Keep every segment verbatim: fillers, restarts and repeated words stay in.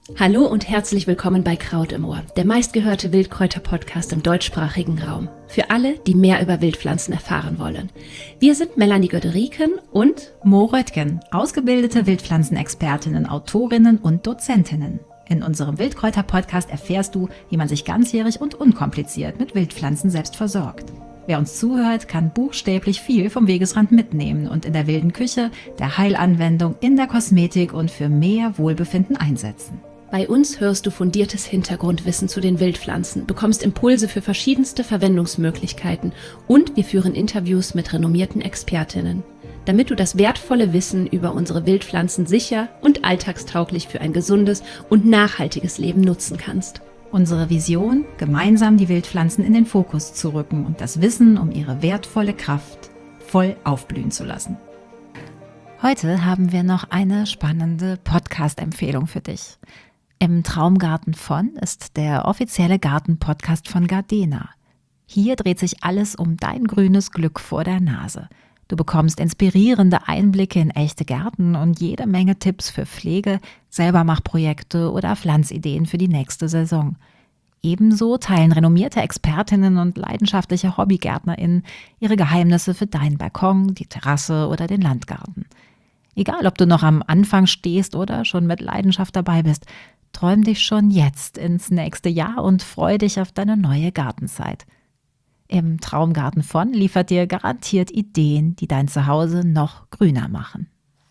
Hallo und herzlich willkommen bei Kraut im Ohr, der meistgehörte Wildkräuter-Podcast im deutschsprachigen Raum. Für alle, die mehr über Wildpflanzen erfahren wollen. Wir sind Melanie Göderiken und Mo Röttgen, ausgebildete Wildpflanzenexpertinnen, Autorinnen und Dozentinnen. In unserem Wildkräuter-Podcast erfährst du, wie man sich ganzjährig und unkompliziert mit Wildpflanzen selbst versorgt. Wer uns zuhört, kann buchstäblich viel vom Wegesrand mitnehmen und in der wilden Küche, der Heilanwendung, in der Kosmetik und für mehr Wohlbefinden einsetzen. Bei uns hörst du fundiertes Hintergrundwissen zu den Wildpflanzen, bekommst Impulse für verschiedenste Verwendungsmöglichkeiten und wir führen Interviews mit renommierten Expertinnen, damit du das wertvolle Wissen über unsere Wildpflanzen sicher und alltagstauglich für ein gesundes und nachhaltiges Leben nutzen kannst. Unsere Vision, gemeinsam die Wildpflanzen in den Fokus zu rücken und das Wissen um ihre wertvolle Kraft voll aufblühen zu lassen. Heute haben wir noch eine spannende Podcast-Empfehlung für dich. Im Traumgarten von ist der offizielle Garten-Podcast von Gardena. Hier dreht sich alles um dein grünes Glück vor der Nase. Du bekommst inspirierende Einblicke in echte Gärten und jede Menge Tipps für Pflege, Selbermachprojekte oder Pflanzideen für die nächste Saison. Ebenso teilen renommierte Expertinnen und leidenschaftliche HobbygärtnerInnen ihre Geheimnisse für deinen Balkon, die Terrasse oder den Landgarten. Egal, ob du noch am Anfang stehst oder schon mit Leidenschaft dabei bist, träum dich schon jetzt ins nächste Jahr und freu dich auf deine neue Gartenzeit. Im Traumgarten von liefert dir garantiert Ideen, die dein Zuhause noch grüner machen.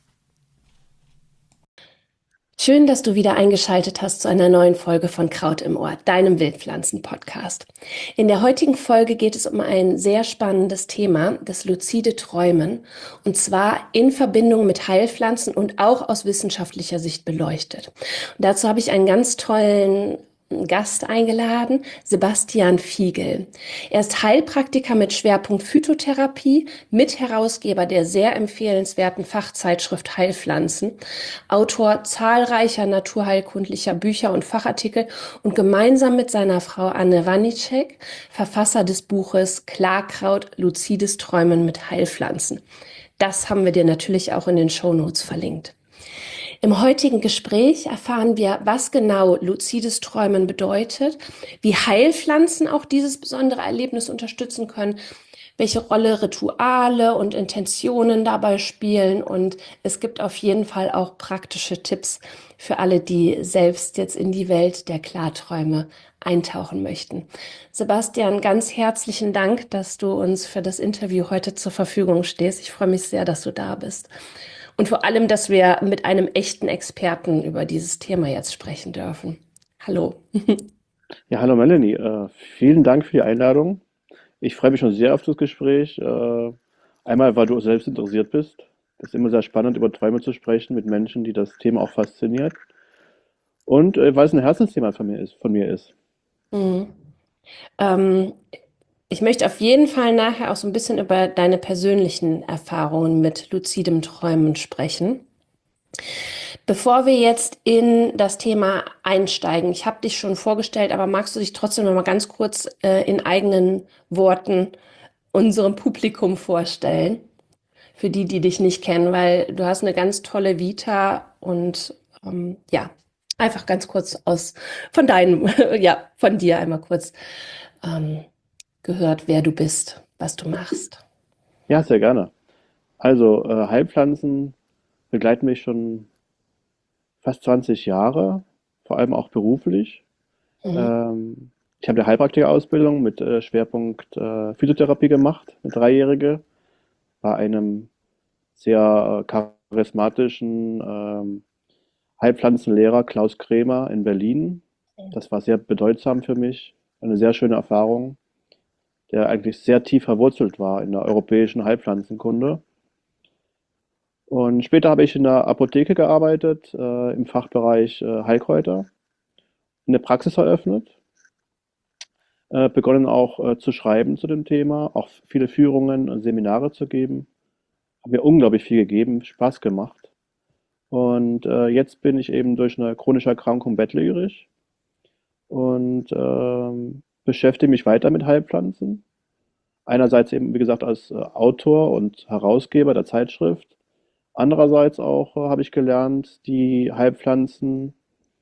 Schön, dass du wieder eingeschaltet hast zu einer neuen Folge von Kraut im Ohr, deinem Wildpflanzen-Podcast. In der heutigen Folge geht es um ein sehr spannendes Thema, das luzide Träumen, und zwar in Verbindung mit Heilpflanzen und auch aus wissenschaftlicher Sicht beleuchtet. Und dazu habe ich einen ganz tollen Gast eingeladen, Sebastian Fiegel. Er ist Heilpraktiker mit Schwerpunkt Phytotherapie, Mitherausgeber der sehr empfehlenswerten Fachzeitschrift Heilpflanzen, Autor zahlreicher naturheilkundlicher Bücher und Fachartikel und gemeinsam mit seiner Frau Anne Wanicek Verfasser des Buches Klarkraut, luzides Träumen mit Heilpflanzen. Das haben wir dir natürlich auch in den Shownotes verlinkt. Im heutigen Gespräch erfahren wir, was genau luzides Träumen bedeutet, wie Heilpflanzen auch dieses besondere Erlebnis unterstützen können, welche Rolle Rituale und Intentionen dabei spielen, und es gibt auf jeden Fall auch praktische Tipps für alle, die selbst jetzt in die Welt der Klarträume eintauchen möchten. Sebastian, ganz herzlichen Dank, dass du uns für das Interview heute zur Verfügung stehst. Ich freue mich sehr, dass du da bist. Und vor allem, dass wir mit einem echten Experten über dieses Thema jetzt sprechen dürfen. Hallo. Ja, hallo Melanie. Äh, vielen Dank für die Einladung. Ich freue mich schon sehr auf das Gespräch. Äh, einmal, weil du selbst interessiert bist. Das ist immer sehr spannend, über Träume zu sprechen mit Menschen, die das Thema auch fasziniert. Und äh, weil es ein Herzensthema von mir ist. Von mir ist. Mhm. Ähm, ich möchte auf jeden Fall nachher auch so ein bisschen über deine persönlichen Erfahrungen mit luzidem Träumen sprechen. Bevor wir jetzt in das Thema einsteigen, ich habe dich schon vorgestellt, aber magst du dich trotzdem noch mal ganz kurz äh, in eigenen Worten unserem Publikum vorstellen? Für die, die dich nicht kennen, weil du hast eine ganz tolle Vita und ähm, ja, einfach ganz kurz aus von deinem, ja, von dir einmal kurz ähm, gehört, wer du bist, was du machst. Ja, sehr gerne. Also, äh, Heilpflanzen begleiten mich schon fast zwanzig Jahre, vor allem auch beruflich. Mhm. Ähm, ich habe eine Heilpraktikerausbildung mit äh, Schwerpunkt äh, Phytotherapie gemacht, eine dreijährige, bei einem sehr äh, charismatischen ähm, Heilpflanzenlehrer Klaus Kremer in Berlin. Das war sehr bedeutsam für mich, eine sehr schöne Erfahrung, der eigentlich sehr tief verwurzelt war in der europäischen Heilpflanzenkunde. Und später habe ich in der Apotheke gearbeitet, äh, im Fachbereich äh, Heilkräuter, eine Praxis eröffnet, äh, begonnen auch äh, zu schreiben zu dem Thema, auch viele Führungen und Seminare zu geben. Hat mir unglaublich viel gegeben, Spaß gemacht. Und äh, jetzt bin ich eben durch eine chronische Erkrankung bettlägerig und ähm, beschäftige mich weiter mit Heilpflanzen. Einerseits eben, wie gesagt, als äh, Autor und Herausgeber der Zeitschrift. Andererseits auch äh, habe ich gelernt, die Heilpflanzen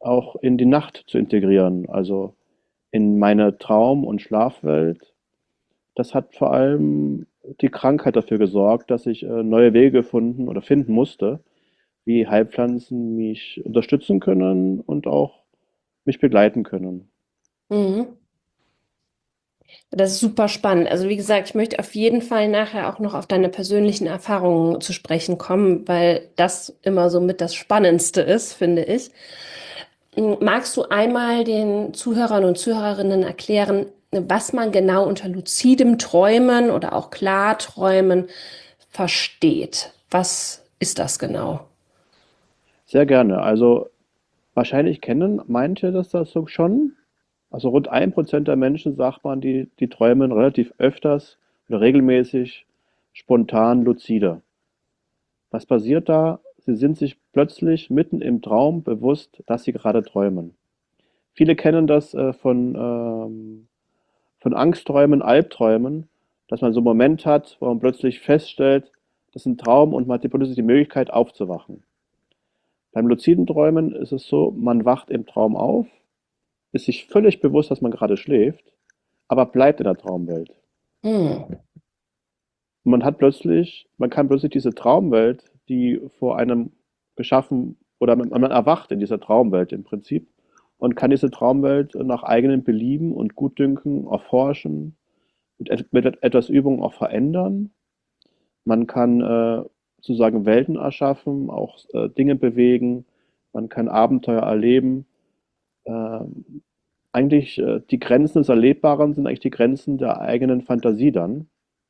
auch in die Nacht zu integrieren, also in meine Traum- und Schlafwelt. Das hat vor allem die Krankheit dafür gesorgt, dass ich äh, neue Wege gefunden oder finden musste, wie Heilpflanzen mich unterstützen können und auch mich begleiten können. Mhm. Das ist super spannend. Also wie gesagt, ich möchte auf jeden Fall nachher auch noch auf deine persönlichen Erfahrungen zu sprechen kommen, weil das immer so mit das Spannendste ist, finde ich. M, Magst du einmal den Zuhörern und Zuhörerinnen erklären, was man genau unter luzidem Träumen oder auch Klarträumen versteht? Was ist das genau? Sehr gerne. Also wahrscheinlich kennen manche das, das so schon. Also rund ein Prozent der Menschen, sagt man, die, die träumen relativ öfters oder regelmäßig spontan lucide. Was passiert da? Sie sind sich plötzlich mitten im Traum bewusst, dass sie gerade träumen. Viele kennen das äh, von, ähm, von Angstträumen, Albträumen, dass man so einen Moment hat, wo man plötzlich feststellt, das ist ein Traum und man hat die plötzlich die Möglichkeit aufzuwachen. Beim luziden Träumen ist es so, man wacht im Traum auf, ist sich völlig bewusst, dass man gerade schläft, aber bleibt in der Traumwelt. Hm. Und man hat plötzlich, man kann plötzlich diese Traumwelt, die vor einem geschaffen, oder man, man erwacht in dieser Traumwelt im Prinzip und kann diese Traumwelt nach eigenem Belieben und Gutdünken erforschen, mit, et- mit etwas Übung auch verändern. Man kann äh, sozusagen Welten erschaffen, auch äh, Dinge bewegen, man kann Abenteuer erleben. Ähm, eigentlich äh, die Grenzen des Erlebbaren sind eigentlich die Grenzen der eigenen Fantasie dann.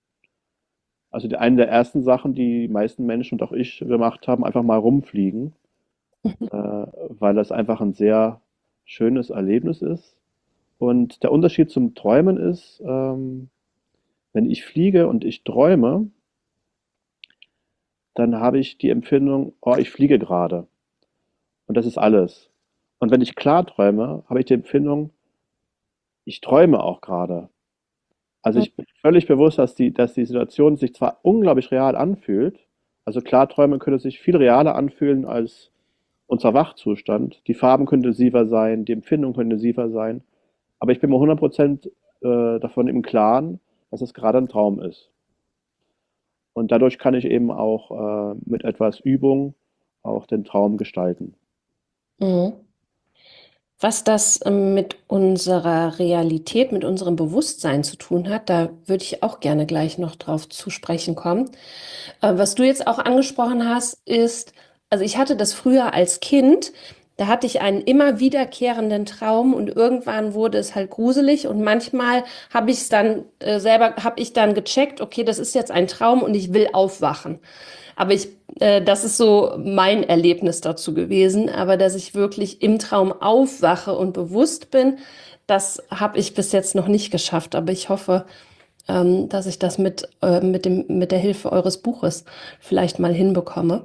Also die, eine der ersten Sachen, die die meisten Menschen und auch ich gemacht haben, einfach mal rumfliegen, äh, weil das einfach ein sehr schönes Erlebnis ist. Und der Unterschied zum Träumen ist, ähm, wenn ich fliege und ich träume, dann habe ich die Empfindung, oh, ich fliege gerade. Und das ist alles. Und wenn ich klar träume, habe ich die Empfindung, ich träume auch gerade. Also ich bin völlig bewusst, dass die, dass die Situation sich zwar unglaublich real anfühlt, also Klarträume können sich viel realer anfühlen als unser Wachzustand. Die Farben können intensiver sein, die Empfindung können intensiver sein, aber ich bin mir hundert Prozent äh, davon im Klaren, dass es gerade ein Traum ist. Und dadurch kann ich eben auch äh, mit etwas Übung auch den Traum gestalten. Mhm. Was das ähm, mit unserer Realität, mit unserem Bewusstsein zu tun hat, da würde ich auch gerne gleich noch drauf zu sprechen kommen. Äh, was du jetzt auch angesprochen hast, ist, also ich hatte das früher als Kind, da hatte ich einen immer wiederkehrenden Traum und irgendwann wurde es halt gruselig und manchmal habe ich es dann äh, selber, habe ich dann gecheckt, okay, das ist jetzt ein Traum und ich will aufwachen. Aber ich, äh, das ist so mein Erlebnis dazu gewesen. Aber dass ich wirklich im Traum aufwache und bewusst bin, das habe ich bis jetzt noch nicht geschafft. Aber ich hoffe, ähm, dass ich das mit, äh, mit dem, mit der Hilfe eures Buches vielleicht mal hinbekomme.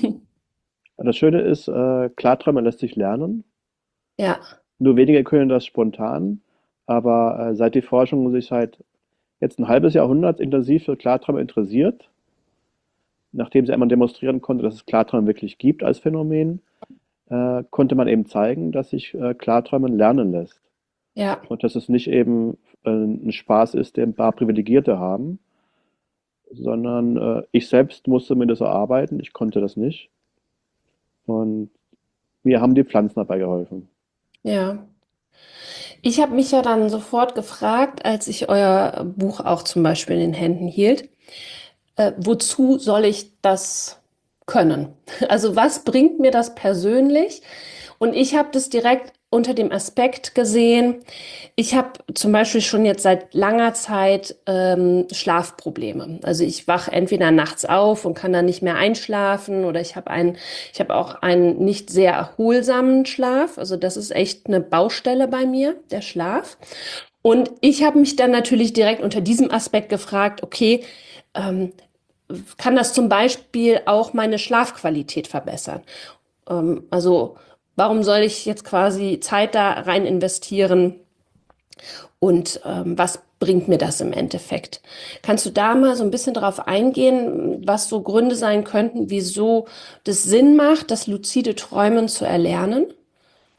Das Schöne ist, äh, Klarträumen lässt sich lernen. Ja. Nur wenige können das spontan, aber äh, seit die Forschung sich seit jetzt ein halbes Jahrhundert intensiv für Klarträume interessiert, nachdem sie einmal demonstrieren konnte, dass es Klarträume wirklich gibt als Phänomen, äh, konnte man eben zeigen, dass sich äh, Klarträumen lernen lässt. Ja. Und dass es nicht eben äh, ein Spaß ist, den ein paar Privilegierte haben, sondern äh, ich selbst musste mir das erarbeiten, ich konnte das nicht. Und mir haben die Pflanzen dabei geholfen. Ja. Ich habe mich ja dann sofort gefragt, als ich euer Buch auch zum Beispiel in den Händen hielt, äh, wozu soll ich das können? Also was bringt mir das persönlich? Und ich habe das direkt unter dem Aspekt gesehen. Ich habe zum Beispiel schon jetzt seit langer Zeit ähm, Schlafprobleme. Also ich wache entweder nachts auf und kann dann nicht mehr einschlafen oder ich habe einen, ich habe auch einen nicht sehr erholsamen Schlaf. Also das ist echt eine Baustelle bei mir, der Schlaf. Und ich habe mich dann natürlich direkt unter diesem Aspekt gefragt, okay, ähm, kann das zum Beispiel auch meine Schlafqualität verbessern? Ähm, also warum soll ich jetzt quasi Zeit da rein investieren und ähm, was bringt mir das im Endeffekt? Kannst du da mal so ein bisschen drauf eingehen, was so Gründe sein könnten, wieso das Sinn macht, das luzide Träumen zu erlernen?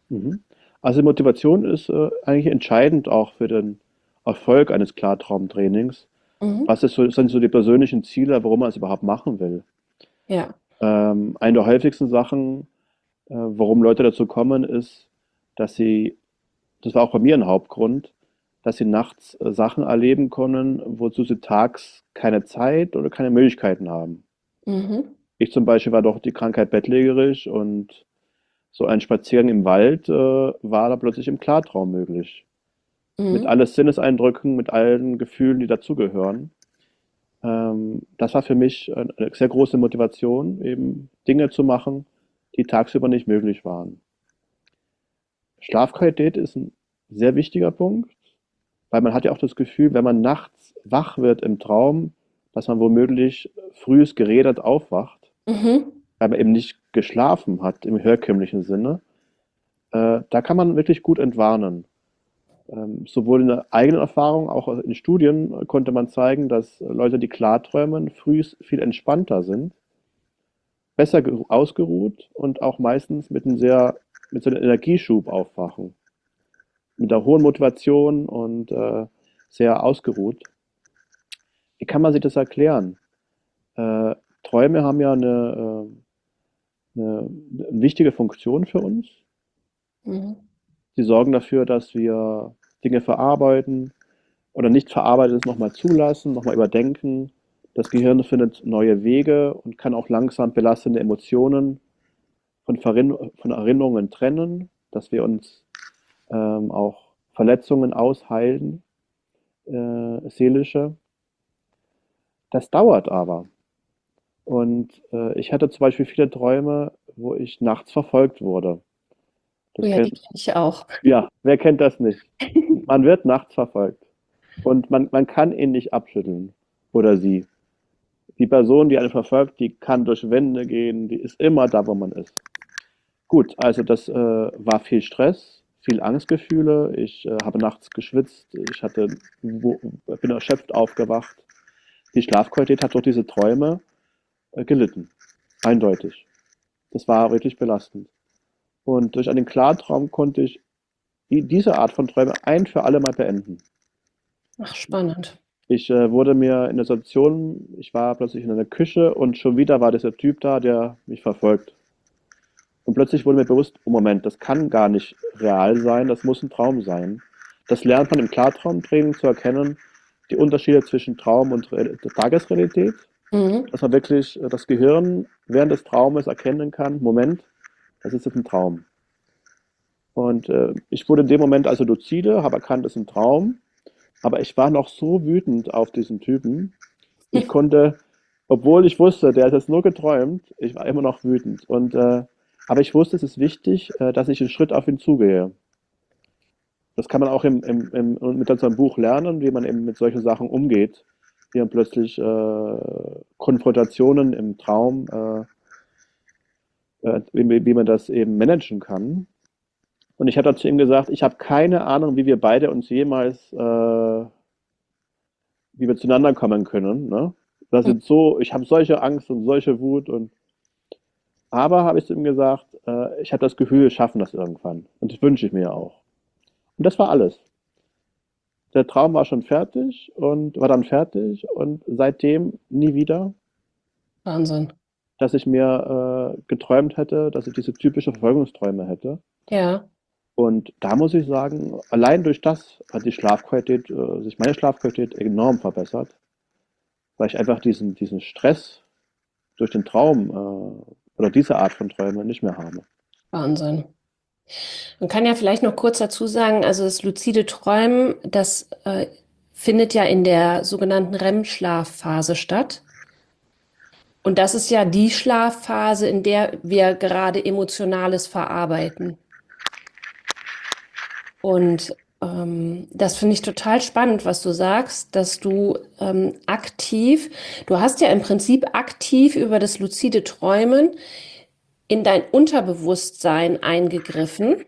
Mhm. Also Motivation ist äh, eigentlich entscheidend auch für den Erfolg eines Klartraumtrainings. Mhm. Was ist so, sind so die persönlichen Ziele, warum man es überhaupt machen will? Ja. Ähm, eine der häufigsten Sachen, äh, warum Leute dazu kommen, ist, dass sie, das war auch bei mir ein Hauptgrund, dass sie nachts äh, Sachen erleben können, wozu sie tags keine Zeit oder keine Möglichkeiten haben. Mhm. Ich zum Beispiel war doch die Krankheit bettlägerig und so ein Spaziergang im Wald äh, war da plötzlich im Klartraum möglich. Mit Mhm. allen Sinneseindrücken, mit allen Gefühlen, die dazugehören. Ähm, das war für mich eine sehr große Motivation, eben Dinge zu machen, die tagsüber nicht möglich waren. Schlafqualität ist ein sehr wichtiger Punkt, weil man hat ja auch das Gefühl, wenn man nachts wach wird im Traum, dass man womöglich frühs gerädert aufwacht, Mhm. weil man eben nicht geschlafen hat im herkömmlichen Sinne. Äh, da kann man wirklich gut entwarnen. Ähm, sowohl in der eigenen Erfahrung, auch in Studien konnte man zeigen, dass Leute, die klarträumen, früh viel entspannter sind, besser ausgeruht und auch meistens mit einem sehr, mit so einem Energieschub aufwachen. Mit einer hohen Motivation und äh, sehr ausgeruht. Wie kann man sich das erklären? Äh, Träume haben ja eine, äh, eine, eine wichtige Funktion für uns. Mhm. Sie sorgen dafür, dass wir Dinge verarbeiten, oder nicht Verarbeitetes nochmal zulassen, nochmal überdenken. Das Gehirn findet neue Wege und kann auch langsam belastende Emotionen von, von Erinnerungen trennen, dass wir uns ähm, auch Verletzungen ausheilen, äh, seelische. Das dauert aber. Und äh, ich hatte zum Beispiel viele Träume, wo ich nachts verfolgt wurde. Oh Das ja, die kennt, kenne ich auch. ja, wer kennt das nicht? Man wird nachts verfolgt und man, man kann ihn nicht abschütteln oder sie. Die Person, die einen verfolgt, die kann durch Wände gehen, die ist immer da, wo man ist. Gut, also das äh, war viel Stress, viel Angstgefühle. Ich äh, habe nachts geschwitzt, ich hatte, wo, bin erschöpft aufgewacht. Die Schlafqualität hat durch diese Träume äh, gelitten, eindeutig. Das war wirklich belastend. Und durch einen Klartraum konnte ich die, diese Art von Träumen ein für alle Mal beenden. Ach, spannend. Ich äh, wurde mir in der Situation, ich war plötzlich in einer Küche und schon wieder war dieser Typ da, der mich verfolgt. Und plötzlich wurde mir bewusst, oh Moment, das kann gar nicht real sein, das muss ein Traum sein. Das lernt man im Klartraumtraining zu erkennen, die Unterschiede zwischen Traum und Re Tagesrealität, Mhm. dass man wirklich äh, das Gehirn während des Traumes erkennen kann, Moment, das ist jetzt ein Traum. Und äh, ich wurde in dem Moment also luzide, habe erkannt, das ist ein Traum, aber ich war noch so wütend auf diesen Typen. Ich konnte, obwohl ich wusste, der ist jetzt nur geträumt, ich war immer noch wütend. Und, äh, aber ich wusste, es ist wichtig, äh, dass ich einen Schritt auf ihn zugehe. Das kann man auch im, im, im, mit unserem Buch lernen, wie man eben mit solchen Sachen umgeht, wie man plötzlich äh, Konfrontationen im Traum, äh, äh, wie, wie man das eben managen kann. Und ich hatte zu ihm gesagt, ich habe keine Ahnung, wie wir beide uns jemals, äh, wie wir zueinander kommen können. Ne? Das sind so, ich habe solche Angst und solche Wut und aber habe ich zu ihm gesagt, äh, ich habe das Gefühl, wir schaffen das irgendwann. Und das wünsche ich mir auch. Und das war alles. Der Traum war schon fertig und war dann fertig und seitdem nie wieder, Wahnsinn. dass ich mir äh, geträumt hätte, dass ich diese typische Verfolgungsträume hätte. Ja, Und da muss ich sagen, allein durch das hat die Schlafqualität, äh, sich meine Schlafqualität enorm verbessert, weil ich einfach diesen, diesen Stress durch den Traum äh, oder diese Art von Träumen nicht mehr habe. Wahnsinn. Man kann ja vielleicht noch kurz dazu sagen, also das luzide Träumen, das äh, findet ja in der sogenannten R E M-Schlafphase statt. Und das ist ja die Schlafphase, in der wir gerade Emotionales verarbeiten. Und ähm, das finde ich total spannend, was du sagst, dass du ähm, aktiv, du hast ja im Prinzip aktiv über das luzide Träumen in dein Unterbewusstsein eingegriffen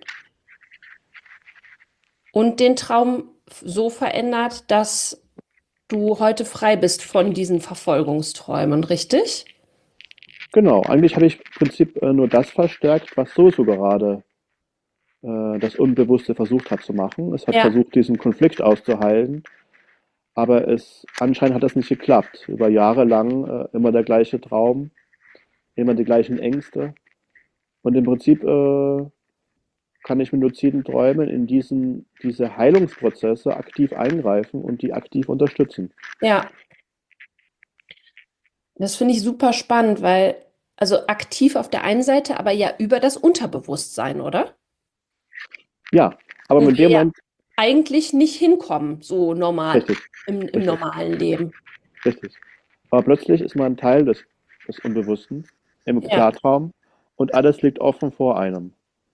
und den Traum so verändert, dass du heute frei bist von diesen Verfolgungsträumen, richtig? Genau, eigentlich habe ich im Prinzip äh, nur das verstärkt, was sowieso gerade äh, das Unbewusste versucht hat zu machen. Es hat Ja, versucht, diesen Konflikt auszuhalten, aber es anscheinend hat das nicht geklappt. Über Jahre lang äh, immer der gleiche Traum, immer die gleichen Ängste. Und im Prinzip äh, kann ich mit luziden Träumen in diesen, diese Heilungsprozesse aktiv eingreifen und die aktiv unterstützen. ja, das finde ich super spannend, weil, also aktiv auf der einen Seite, aber ja über das Unterbewusstsein, oder? Ja, aber Wo mit wir dem ja Moment, eigentlich nicht hinkommen, so normal, richtig, im, im richtig, normalen Leben. richtig. Aber plötzlich ist man Teil des, des Unbewussten im Ja, Klartraum und alles liegt offen vor einem.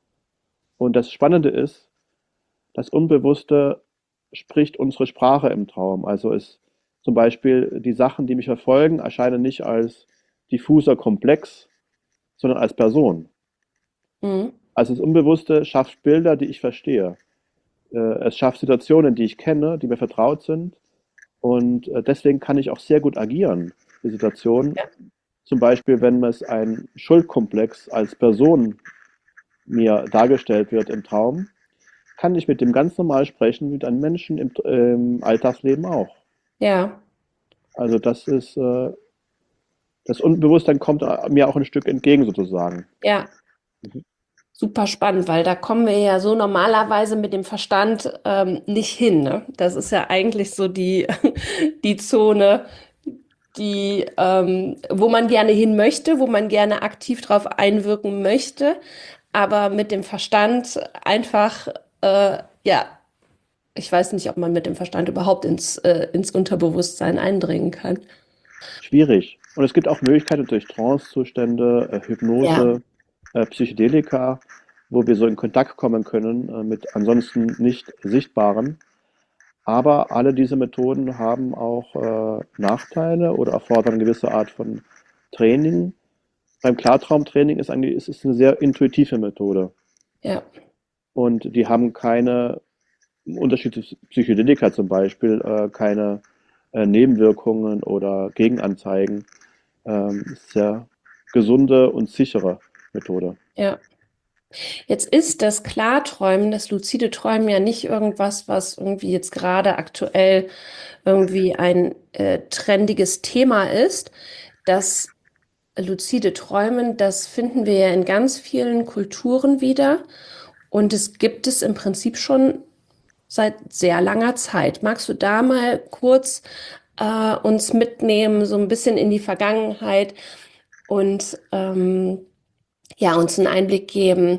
Und das Spannende ist, das Unbewusste spricht unsere Sprache im Traum. Also ist zum Beispiel die Sachen, die mich verfolgen, erscheinen nicht als diffuser Komplex, sondern als Person. mhm. Also das Unbewusste schafft Bilder, die ich verstehe. Äh, Es schafft Situationen, die ich kenne, die mir vertraut sind. Und äh, deswegen kann ich auch sehr gut agieren, die Situation. Ja, Zum Beispiel, wenn es ein Schuldkomplex als Person mir dargestellt wird im Traum, kann ich mit dem ganz normal sprechen, wie mit einem Menschen im, im Alltagsleben auch. ja, Also das ist, äh, das Unbewusstsein kommt äh, mir auch ein Stück entgegen sozusagen. ja. Mhm. Super spannend, weil da kommen wir ja so normalerweise mit dem Verstand ähm, nicht hin, ne? Das ist ja eigentlich so die, die Zone, die, ähm, wo man gerne hin möchte, wo man gerne aktiv drauf einwirken möchte, aber mit dem Verstand einfach, äh, ja, ich weiß nicht, ob man mit dem Verstand überhaupt ins, äh, ins Unterbewusstsein eindringen kann. Schwierig. Und es gibt auch Möglichkeiten durch Trancezustände, äh, Ja, Hypnose, äh, Psychedelika, wo wir so in Kontakt kommen können äh, mit ansonsten nicht Sichtbaren. Aber alle diese Methoden haben auch äh, Nachteile oder erfordern eine gewisse Art von Training. Beim Klartraumtraining ist eigentlich, es ist eine sehr intuitive Methode. ja, Und die haben keine, im Unterschied zu Psychedelika zum Beispiel, äh, keine äh, Nebenwirkungen oder Gegenanzeigen. Ähm, ist sehr gesunde und sichere Methode. ja. Jetzt ist das Klarträumen, das luzide Träumen ja nicht irgendwas, was irgendwie jetzt gerade aktuell irgendwie ein äh, trendiges Thema ist. Das luzide Träumen, das finden wir ja in ganz vielen Kulturen wieder und es gibt es im Prinzip schon seit sehr langer Zeit. Magst du da mal kurz äh, uns mitnehmen, so ein bisschen in die Vergangenheit und ähm, ja, uns einen Einblick geben,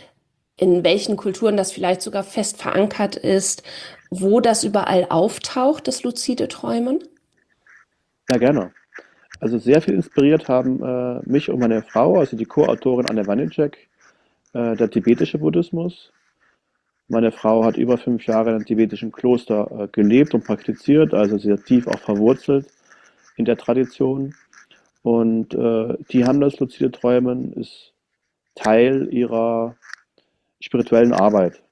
in welchen Kulturen das vielleicht sogar fest verankert ist, wo das überall auftaucht, das luzide Träumen? Ja, gerne. Also sehr viel inspiriert haben äh, mich und meine Frau, also die Co-Autorin Anne Wannicek, äh, der tibetische Buddhismus. Meine Frau hat über fünf Jahre in einem tibetischen Kloster äh, gelebt und praktiziert, also sehr tief auch verwurzelt in der Tradition. Und äh, die haben das luzide Träumen, ist Teil ihrer spirituellen Arbeit.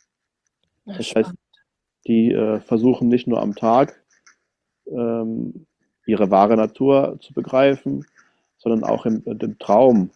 Na, Das heißt, spannend. die äh, versuchen nicht nur am Tag ähm, ihre wahre Natur zu begreifen, sondern auch im, im Traum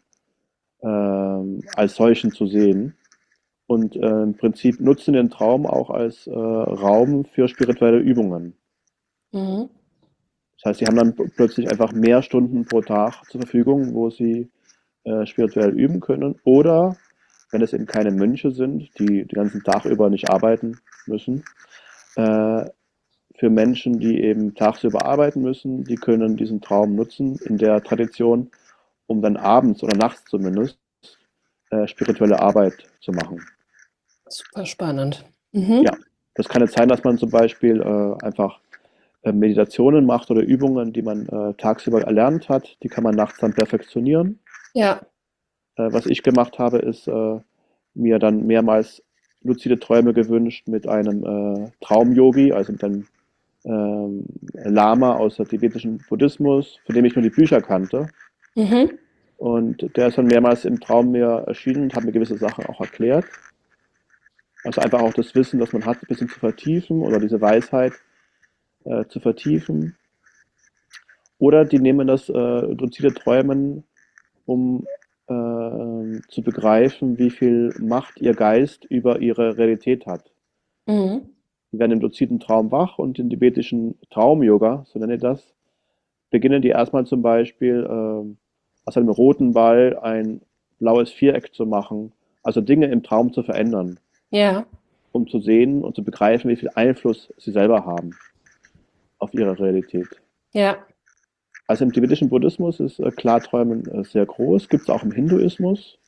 ähm, als solchen zu sehen. Und äh, im Prinzip nutzen den Traum auch als äh, Raum für spirituelle Übungen. Mhm. Das heißt, sie haben dann plötzlich einfach mehr Stunden pro Tag zur Verfügung, wo sie äh, spirituell üben können. Oder wenn es eben keine Mönche sind, die den ganzen Tag über nicht arbeiten müssen, äh, für Menschen, die eben tagsüber arbeiten müssen, die können diesen Traum nutzen in der Tradition, um dann abends oder nachts zumindest äh, spirituelle Arbeit zu machen. Super spannend. Ja, Mhm. das kann jetzt sein, dass man zum Beispiel äh, einfach äh, Meditationen macht oder Übungen, die man äh, tagsüber erlernt hat, die kann man nachts dann perfektionieren. Ja. Äh, was ich gemacht habe, ist äh, mir dann mehrmals luzide Träume gewünscht mit einem äh, Traumyogi, also mit einem ähm, Lama aus dem tibetischen Buddhismus, von dem ich nur die Bücher kannte. Mhm. Und der ist dann mehrmals im Traum mir erschienen und hat mir gewisse Sachen auch erklärt. Also einfach auch das Wissen, das man hat, ein bisschen zu vertiefen oder diese Weisheit äh, zu vertiefen. Oder die nehmen das äh, luzide Träumen, um äh, zu begreifen, wie viel Macht ihr Geist über ihre Realität hat. Mhm. Die werden im luziden Traum wach und im tibetischen Traum-Yoga, so nenne ich das, beginnen die erstmal zum Beispiel äh, aus einem roten Ball ein blaues Viereck zu machen, also Dinge im Traum zu verändern, Ja. um zu sehen und zu begreifen, wie viel Einfluss sie selber haben auf ihre Realität. Ja. Also im tibetischen Buddhismus ist äh, Klarträumen äh, sehr groß, gibt es auch im Hinduismus.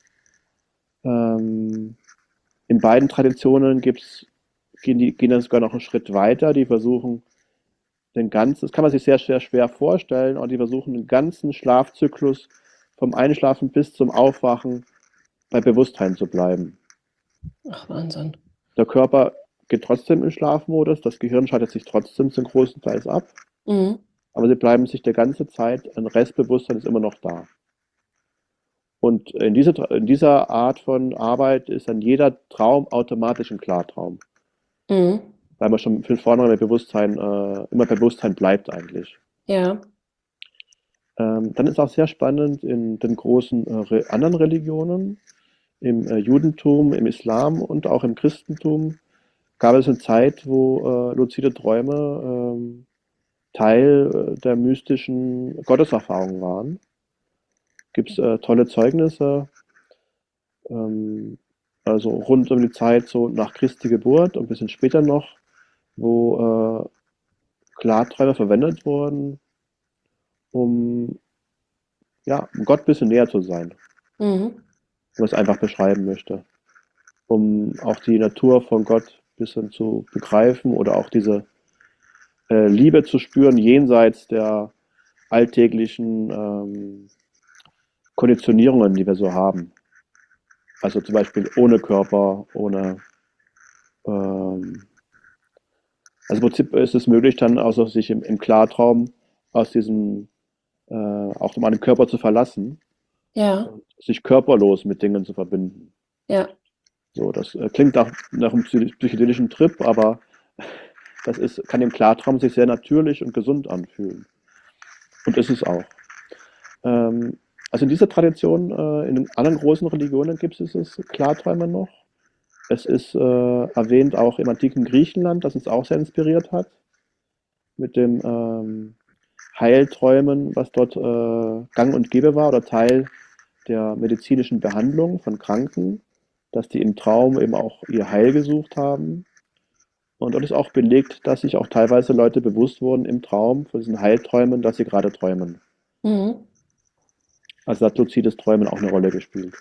Ähm, in beiden Traditionen gibt's, gehen die gehen dann sogar noch einen Schritt weiter. Die versuchen den ganzen, das kann man sich sehr, sehr schwer vorstellen, und die versuchen den ganzen Schlafzyklus vom Einschlafen bis zum Aufwachen bei Bewusstsein zu bleiben. Ach, Wahnsinn. Der Körper geht trotzdem in Schlafmodus, das Gehirn schaltet sich trotzdem zum großen Teil ab, Mhm. aber sie bleiben sich der ganze Zeit, ein Restbewusstsein ist immer noch da. Und in, diese, in dieser Art von Arbeit ist dann jeder Traum automatisch ein Klartraum, Mhm. weil man schon viel vorne bei Bewusstsein, äh, immer bei Bewusstsein bleibt eigentlich. Ja. Ähm, dann ist auch sehr spannend in den großen äh, re anderen Religionen, im äh, Judentum, im Islam und auch im Christentum gab es eine Zeit, wo äh, luzide Träume ähm, Teil äh, der mystischen Gotteserfahrung waren. Gibt es äh, tolle Zeugnisse, ähm, also rund um die Zeit so nach Christi Geburt und ein bisschen später noch, wo äh, Klarträume verwendet wurden, um, ja, um Gott ein bisschen näher zu sein, Mhm. wenn man es einfach beschreiben möchte, um auch die Natur von Gott ein bisschen zu begreifen oder auch diese äh, Liebe zu spüren jenseits der alltäglichen ähm, Konditionierungen, die wir so haben. Also zum Beispiel ohne Körper, ohne ähm, also im Prinzip ist es möglich, dann also sich im, im Klartraum aus diesem äh, auch mal den Körper zu verlassen Ja. und sich körperlos mit Dingen zu verbinden. Ja. So, das äh, klingt nach, nach einem psy- psychedelischen Trip, aber das ist, kann im Klartraum sich sehr natürlich und gesund anfühlen. Und ist es auch. Ähm, also in dieser Tradition, äh, in den anderen großen Religionen gibt es dieses Klarträume noch. Es ist äh, erwähnt auch im antiken Griechenland, das uns auch sehr inspiriert hat, mit dem ähm, Heilträumen, was dort äh, gang und gäbe war oder Teil der medizinischen Behandlung von Kranken, dass die im Traum eben auch ihr Heil gesucht haben. Und dort ist auch belegt, dass sich auch teilweise Leute bewusst wurden im Traum von diesen Heilträumen, dass sie gerade träumen. Mhm. Also hat luzides Träumen auch eine Rolle gespielt.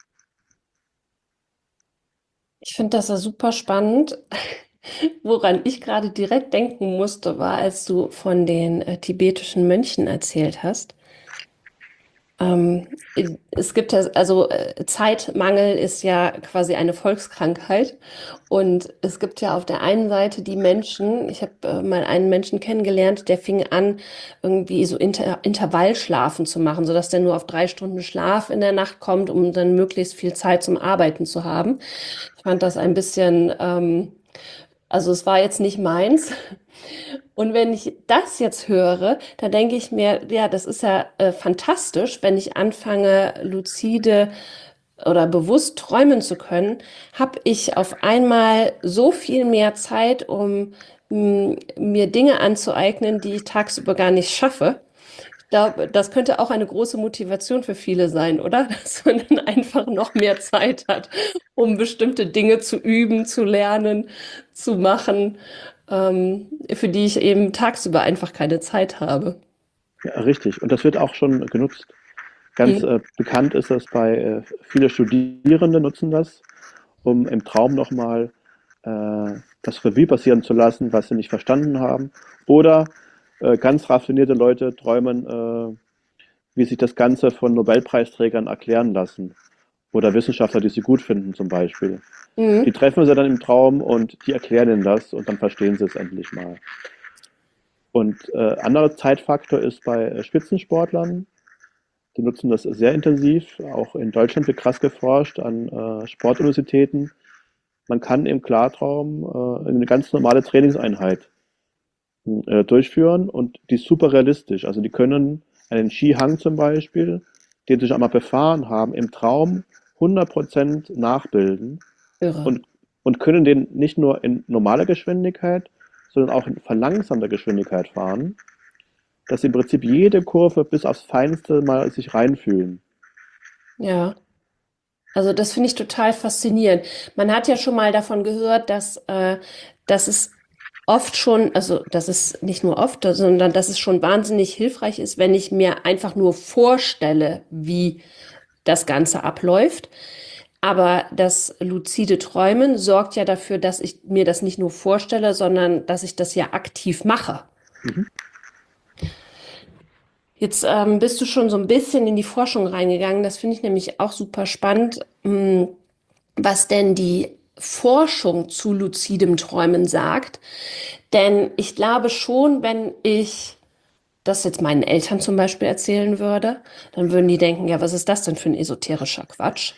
Ich finde das ja super spannend. Woran ich gerade direkt denken musste, war, als du von den äh, tibetischen Mönchen erzählt hast. Ähm, es gibt ja, also äh, Zeitmangel ist ja quasi eine Volkskrankheit. Und es gibt ja auf der einen Seite die Menschen, ich habe äh, mal einen Menschen kennengelernt, der fing an, irgendwie so Inter Intervallschlafen zu machen, sodass der nur auf drei Stunden Schlaf in der Nacht kommt, um dann möglichst viel Zeit zum Arbeiten zu haben. Ich fand das ein bisschen, ähm, also es war jetzt nicht meins. Und wenn ich das jetzt höre, dann denke ich mir, ja, das ist ja äh, fantastisch, wenn ich anfange, lucide oder bewusst träumen zu können, habe ich auf einmal so viel mehr Zeit, um mh, mir Dinge anzueignen, die ich tagsüber gar nicht schaffe. Ich glaube, das könnte auch eine große Motivation für viele sein, oder? Dass man dann einfach noch mehr Zeit hat, um bestimmte Dinge zu üben, zu lernen, zu machen, ähm, für die ich eben tagsüber einfach keine Zeit habe. Ja, richtig. Und das wird auch schon genutzt. Ganz Mhm. äh, bekannt ist das bei äh, viele Studierende nutzen das, um im Traum nochmal äh, das Revue passieren zu lassen, was sie nicht verstanden haben. Oder äh, ganz raffinierte Leute träumen, äh, wie sich das Ganze von Nobelpreisträgern erklären lassen. Oder Wissenschaftler, die sie gut finden zum Beispiel. Die Mhm. treffen sie dann im Traum und die erklären ihnen das und dann verstehen sie es endlich mal. Und äh, anderer Zeitfaktor ist bei äh, Spitzensportlern. Die nutzen das sehr intensiv. Auch in Deutschland wird krass geforscht an äh, Sportuniversitäten. Man kann im Klartraum äh, eine ganz normale Trainingseinheit äh, durchführen und die ist super realistisch. Also die können einen Skihang zum Beispiel den sie schon einmal befahren haben, im Traum hundert Prozent nachbilden Irre. und, und können den nicht nur in normaler Geschwindigkeit, sondern auch in verlangsamter Geschwindigkeit fahren, dass sie im Prinzip jede Kurve bis aufs Feinste mal sich reinfühlen. Ja. Also das finde ich total faszinierend. Man hat ja schon mal davon gehört, dass, äh, dass es oft schon, also dass es nicht nur oft, sondern dass es schon wahnsinnig hilfreich ist, wenn ich mir einfach nur vorstelle, wie das Ganze abläuft. Aber das luzide Träumen sorgt ja dafür, dass ich mir das nicht nur vorstelle, sondern dass ich das ja aktiv mache. Mhm. Jetzt ähm, bist du schon so ein bisschen in die Forschung reingegangen. Das finde ich nämlich auch super spannend, mh, was denn die Forschung zu luzidem Träumen sagt. Denn ich glaube schon, wenn ich das jetzt meinen Eltern zum Beispiel erzählen würde, dann würden die denken, ja, was ist das denn für ein esoterischer Quatsch?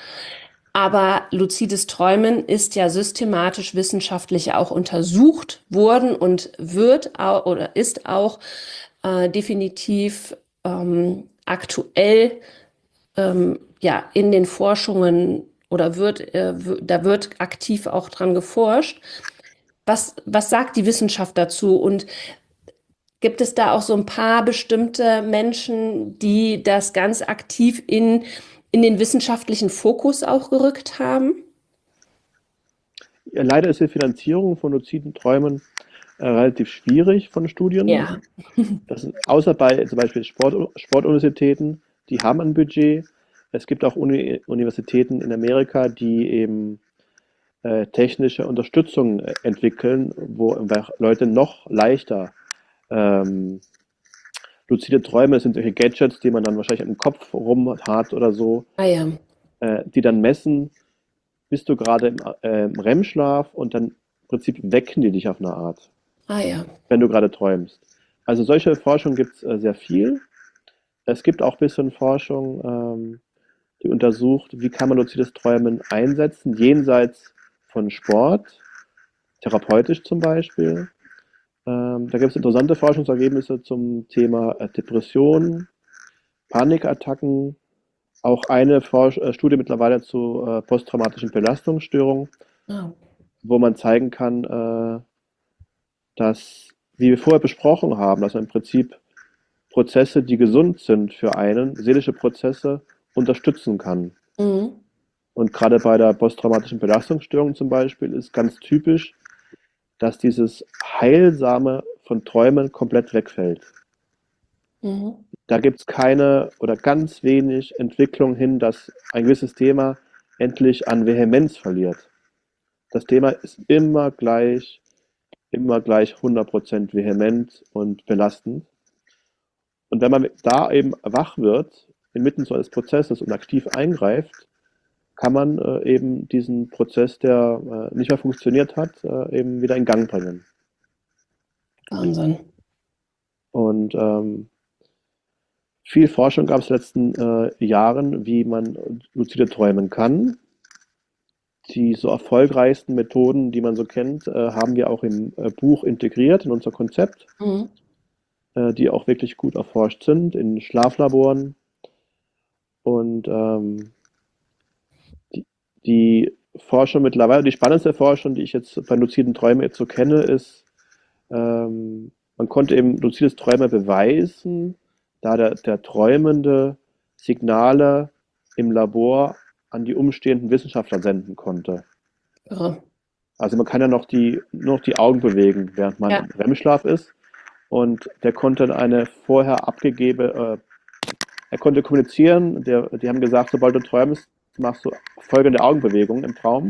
Aber luzides Träumen ist ja systematisch wissenschaftlich auch untersucht worden und wird auch oder ist auch äh, definitiv ähm, aktuell ähm, ja in den Forschungen oder wird äh, w- da wird aktiv auch dran geforscht. Was was sagt die Wissenschaft dazu? Und gibt es da auch so ein paar bestimmte Menschen, die das ganz aktiv in in den wissenschaftlichen Fokus auch gerückt haben? Ja, leider ist die Finanzierung von luziden Träumen äh, relativ schwierig von Studien. Ja. Das ist, außer bei zum Beispiel Sport, Sportuniversitäten, die haben ein Budget. Es gibt auch Uni, Universitäten in Amerika, die eben äh, technische Unterstützung äh, entwickeln, wo einfach Leute noch leichter ähm, luzide Träume sind solche Gadgets, die man dann wahrscheinlich im Kopf rum hat oder so, Ah ja. äh, die dann messen, bist du gerade im, äh, im R E M-Schlaf und dann im Prinzip wecken die dich auf eine Art, Ah ja. wenn du gerade träumst. Also solche Forschung gibt es äh, sehr viel. Es gibt auch ein bisschen Forschung, ähm, die untersucht, wie kann man luzides Träumen einsetzen, jenseits von Sport, therapeutisch zum Beispiel. Ähm, da gibt es interessante Forschungsergebnisse zum Thema äh, Depressionen, Panikattacken, auch eine Forsch äh, Studie mittlerweile zu äh, posttraumatischen Belastungsstörungen, Ah. wo man zeigen kann, äh, dass, wie wir vorher besprochen haben, dass man im Prinzip Prozesse, die gesund sind für einen, seelische Prozesse unterstützen kann. Mhm. Und gerade bei der posttraumatischen Belastungsstörung zum Beispiel ist ganz typisch, dass dieses Heilsame von Träumen komplett wegfällt. Mhm. Da gibt es keine oder ganz wenig Entwicklung hin, dass ein gewisses Thema endlich an Vehemenz verliert. Das Thema ist immer gleich, immer gleich hundert Prozent vehement und belastend. Und wenn man da eben wach wird, inmitten so eines Prozesses und aktiv eingreift, kann man äh, eben diesen Prozess, der äh, nicht mehr funktioniert hat, äh, eben wieder in Gang bringen. Wahnsinn. Und ähm, viel Forschung gab es in den letzten äh, Jahren, wie man luzide träumen kann. Die so erfolgreichsten Methoden, die man so kennt, äh, haben wir auch im äh, Buch integriert in unser Konzept, Mhm. äh, die auch wirklich gut erforscht sind in Schlaflaboren. Und ähm, die, die Forschung mittlerweile, die spannendste Forschung, die ich jetzt bei luziden Träumen jetzt so kenne, ist, ähm, man konnte eben luzides Träume beweisen, da der, der Träumende Signale im Labor an die umstehenden Wissenschaftler senden konnte. Irre. Also man kann ja noch die, nur noch die Augen bewegen, während man Ja. im R E M-Schlaf ist. Und der konnte eine vorher abgegebene, äh, er konnte kommunizieren. Der, die haben gesagt, sobald du träumst, machst du folgende Augenbewegungen im Traum.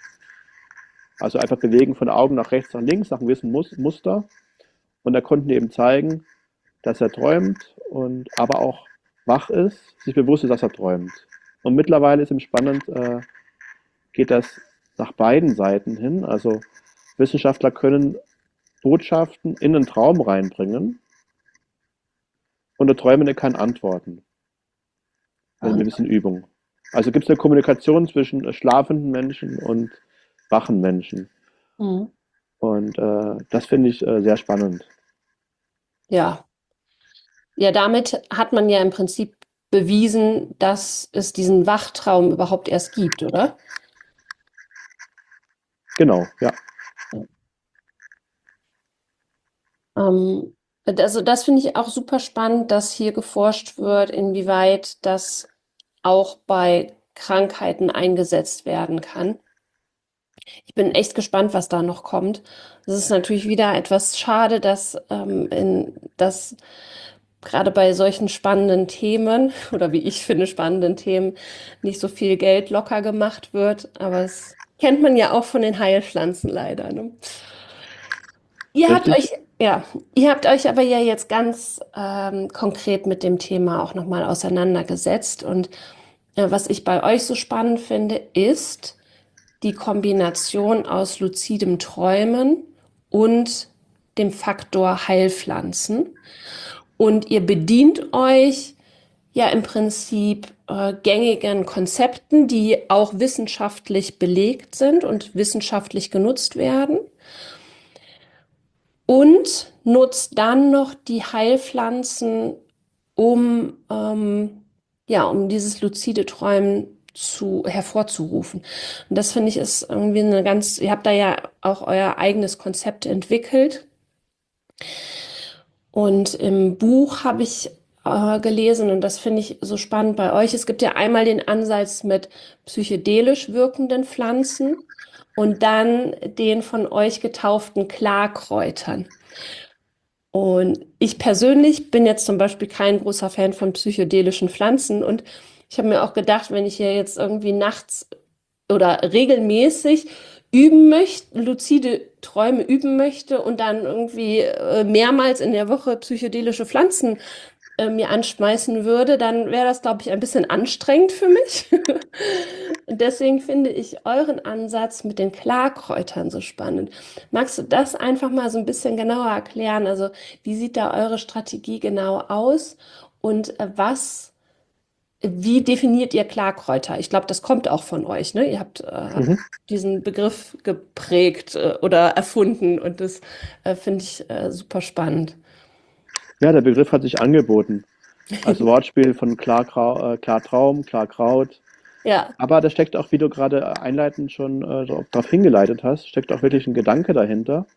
Also einfach bewegen von Augen nach rechts, nach links, nach einem gewissen Mus Muster. Und da konnten die eben zeigen, dass er träumt und aber auch wach ist, sich bewusst ist, dass er träumt. Und mittlerweile ist ihm spannend, äh, geht das nach beiden Seiten hin. Also Wissenschaftler können Botschaften in den Traum reinbringen und der Träumende kann antworten mit ein bisschen Übung. Also gibt es eine Kommunikation zwischen schlafenden Menschen und wachen Menschen. Mhm. Und äh, das finde ich äh, sehr spannend. Ja. Ja, damit hat man ja im Prinzip bewiesen, dass es diesen Wachtraum überhaupt erst gibt, oder? Genau, ja. Ähm, also das finde ich auch super spannend, dass hier geforscht wird, inwieweit das auch bei Krankheiten eingesetzt werden kann. Ich bin echt gespannt, was da noch kommt. Es ist natürlich wieder etwas schade, dass, ähm, in, dass gerade bei solchen spannenden Themen oder wie ich finde spannenden Themen nicht so viel Geld locker gemacht wird. Aber es kennt man ja auch von den Heilpflanzen leider, ne? Ihr habt Richtig. euch, ja, ihr habt euch aber ja jetzt ganz ähm, konkret mit dem Thema auch nochmal auseinandergesetzt. Und äh, was ich bei euch so spannend finde, ist die Kombination aus luzidem Träumen und dem Faktor Heilpflanzen. Und ihr bedient euch ja im Prinzip äh, gängigen Konzepten, die auch wissenschaftlich belegt sind und wissenschaftlich genutzt werden. Und nutzt dann noch die Heilpflanzen, um, ähm, ja, um dieses luzide Träumen zu, hervorzurufen. Und das finde ich ist irgendwie eine ganz, ihr habt da ja auch euer eigenes Konzept entwickelt. Und im Buch habe ich äh, gelesen, und das finde ich so spannend bei euch. Es gibt ja einmal den Ansatz mit psychedelisch wirkenden Pflanzen und dann den von euch getauften Klarkräutern. Und ich persönlich bin jetzt zum Beispiel kein großer Fan von psychedelischen Pflanzen. Und ich habe mir auch gedacht, wenn ich hier jetzt irgendwie nachts oder regelmäßig üben möchte, luzide Träume üben möchte und dann irgendwie äh, mehrmals in der Woche psychedelische Pflanzen äh, mir anschmeißen würde, dann wäre das, glaube ich, ein bisschen anstrengend für mich. Und deswegen finde ich euren Ansatz mit den Klarkräutern so spannend. Magst du das einfach mal so ein bisschen genauer erklären? Also, wie sieht da eure Strategie genau aus und äh, was, wie definiert ihr Klarkräuter? Ich glaube, das kommt auch von euch, ne? Ihr habt äh, Mhm. diesen Begriff geprägt äh, oder erfunden und das äh, finde ich äh, super spannend. Ja, der Begriff hat sich angeboten. Als Wortspiel von Klargrau, äh, Klartraum, Klarkraut. Ja. Aber da steckt auch, wie du gerade einleitend schon äh, darauf hingeleitet hast, steckt auch wirklich ein Gedanke dahinter.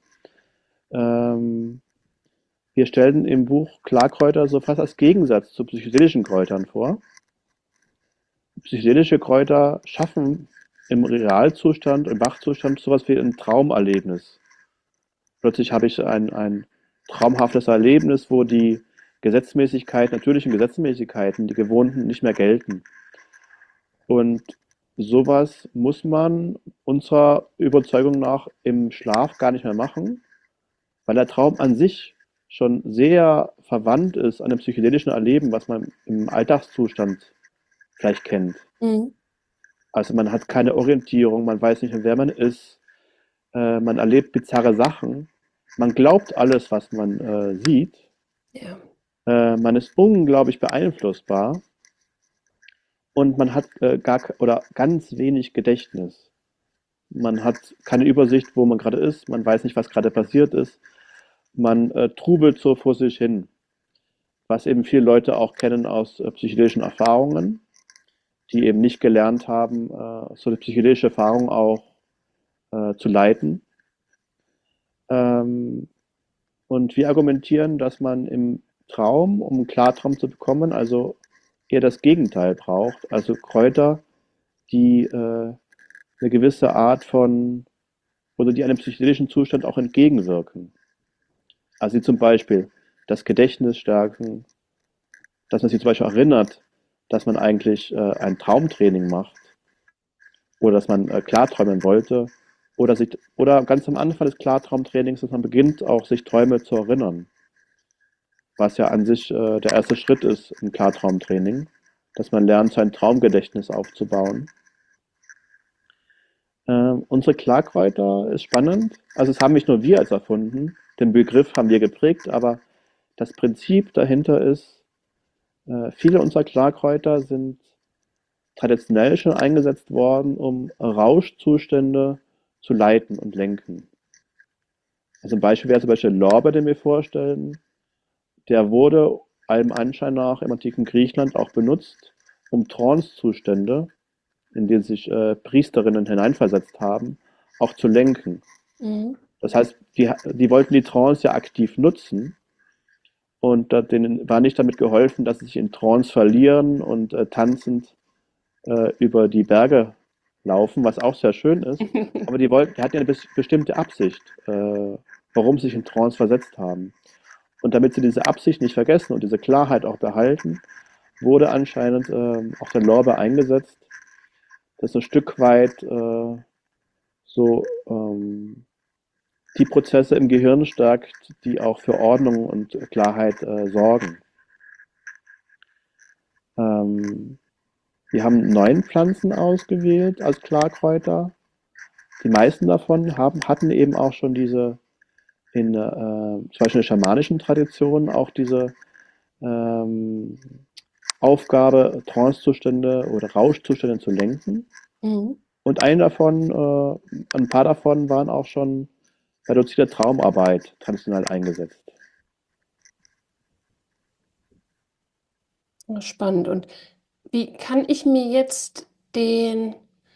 Ähm, wir stellen im Buch Klarkräuter so fast als Gegensatz zu psychedelischen Kräutern vor. Psychedelische Kräuter schaffen im Realzustand, im Wachzustand sowas wie ein Traumerlebnis. Plötzlich habe ich ein, ein traumhaftes Erlebnis, wo die Gesetzmäßigkeit, natürlichen Gesetzmäßigkeiten, die gewohnten, nicht mehr gelten. Und sowas muss man unserer Überzeugung nach im Schlaf gar nicht mehr machen, weil der Traum an sich schon sehr verwandt ist an dem psychedelischen Erleben, was man im Alltagszustand vielleicht kennt. Mhm. Also man hat keine Orientierung, man weiß nicht mehr, wer man ist, äh, man erlebt bizarre Sachen, man glaubt alles, was man äh, sieht, Ja. äh, man ist unglaublich beeinflussbar und man hat äh, gar oder ganz wenig Gedächtnis. Man hat keine Übersicht, wo man gerade ist, man weiß nicht, was gerade passiert ist, man äh, trubelt so vor sich hin, was eben viele Leute auch kennen aus äh, psychedelischen Erfahrungen, die eben nicht gelernt haben, äh, so eine psychedelische Erfahrung auch äh, zu leiten. Ähm, und wir argumentieren, dass man im Traum, um einen Klartraum zu bekommen, also eher das Gegenteil braucht, also Kräuter, die äh, eine gewisse Art von, oder die einem psychedelischen Zustand auch entgegenwirken. Also sie zum Beispiel das Gedächtnis stärken, dass man sich zum Beispiel erinnert, dass man eigentlich äh, ein Traumtraining macht oder dass man äh, klarträumen wollte oder, sich, oder ganz am Anfang des Klartraumtrainings, dass man beginnt, auch sich Träume zu erinnern, was ja an sich äh, der erste Schritt ist im Klartraumtraining, dass man lernt, sein Traumgedächtnis aufzubauen. Ähm, unsere Klarkräuter ist spannend. Also es haben nicht nur wir als erfunden, den Begriff haben wir geprägt, aber das Prinzip dahinter ist, äh, viele unserer Klarkräuter sind traditionell schon eingesetzt worden, um Rauschzustände zu leiten und lenken. Also ein Beispiel wäre zum Beispiel Lorbeer, den wir vorstellen. Der wurde allem Anschein nach im antiken Griechenland auch benutzt, um Trance-Zustände, in denen sich äh, Priesterinnen hineinversetzt haben, auch zu lenken. Mhm. Das heißt, die, die wollten die Trance ja aktiv nutzen und da, denen war nicht damit geholfen, dass sie sich in Trance verlieren und äh, tanzend äh, über die Berge laufen, was auch sehr schön ist. Aber die wollten, die hatten ja eine bes- bestimmte Absicht, äh, warum sie sich in Trance versetzt haben. Und damit sie diese Absicht nicht vergessen und diese Klarheit auch behalten, wurde anscheinend ähm, auch der Lorbeer eingesetzt, das ein Stück weit äh, so ähm, die Prozesse im Gehirn stärkt, die auch für Ordnung und Klarheit äh, sorgen. Ähm, wir haben neun Pflanzen ausgewählt als Klarkräuter. Die meisten davon haben, hatten eben auch schon diese, in äh, zum Beispiel in der schamanischen Tradition, auch diese ähm, Aufgabe, Trancezustände oder Rauschzustände zu lenken. Mhm. Und ein davon, äh, ein paar davon waren auch schon bei luzida Traumarbeit traditionell eingesetzt. Ja, spannend. Und wie kann ich mir jetzt den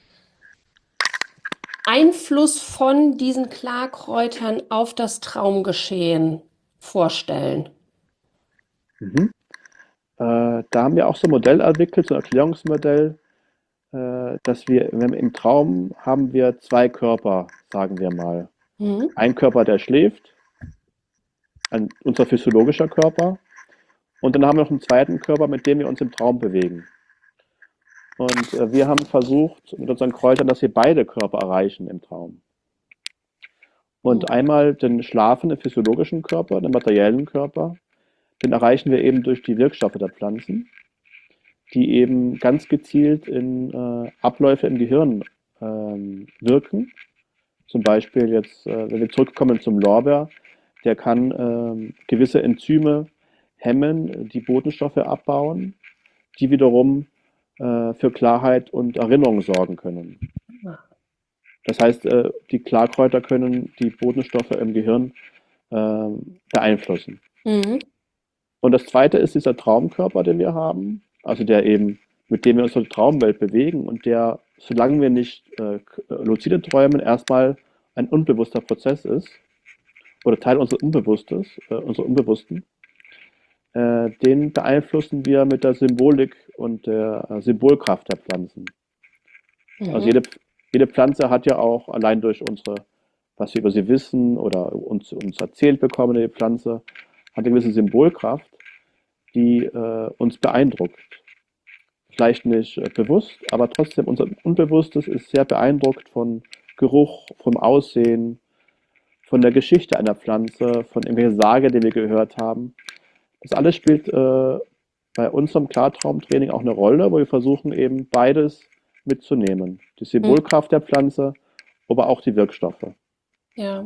Einfluss von diesen Klarkräutern auf das Traumgeschehen vorstellen? Mhm. Äh, da haben wir auch so ein Modell entwickelt, so ein Erklärungsmodell, äh, dass wir, wenn wir im Traum haben wir zwei Körper, sagen wir mal. Mhm. Ein Körper, der schläft, ein, unser physiologischer Körper, und dann haben wir noch einen zweiten Körper, mit dem wir uns im Traum bewegen. Und äh, wir haben versucht mit unseren Kräutern, dass wir beide Körper erreichen im Traum. Und Mhm. einmal den schlafenden physiologischen Körper, den materiellen Körper, den erreichen wir eben durch die Wirkstoffe der Pflanzen, die eben ganz gezielt in äh, Abläufe im Gehirn ähm, wirken. Zum Beispiel jetzt, äh, wenn wir zurückkommen zum Lorbeer, der kann ähm, gewisse Enzyme hemmen, die Botenstoffe abbauen, die wiederum äh, für Klarheit und Erinnerung sorgen können. Das heißt, äh, die Klarkräuter können die Botenstoffe im Gehirn äh, beeinflussen. Mhm. Und das zweite ist dieser Traumkörper, den wir haben, also der eben, mit dem wir uns in der Traumwelt bewegen und der, solange wir nicht äh, luzide träumen, erstmal ein unbewusster Prozess ist oder Teil unseres Unbewusstes, äh, unserer Unbewussten. Äh, den beeinflussen wir mit der Symbolik und der äh, Symbolkraft der Pflanzen. Also Mhm. jede, jede Pflanze hat ja auch allein durch unsere, was wir über sie wissen oder uns, uns erzählt bekommen, die Pflanze, hat eine gewisse Symbolkraft, die äh, uns beeindruckt. Vielleicht nicht äh, bewusst, aber trotzdem unser Unbewusstes ist sehr beeindruckt von Geruch, vom Aussehen, von der Geschichte einer Pflanze, von irgendwelcher Sage, die wir gehört haben. Das alles spielt äh, bei unserem Klartraumtraining auch eine Rolle, wo wir versuchen eben beides mitzunehmen. Die Mhm. Symbolkraft der Pflanze, aber auch die Wirkstoffe. Ja.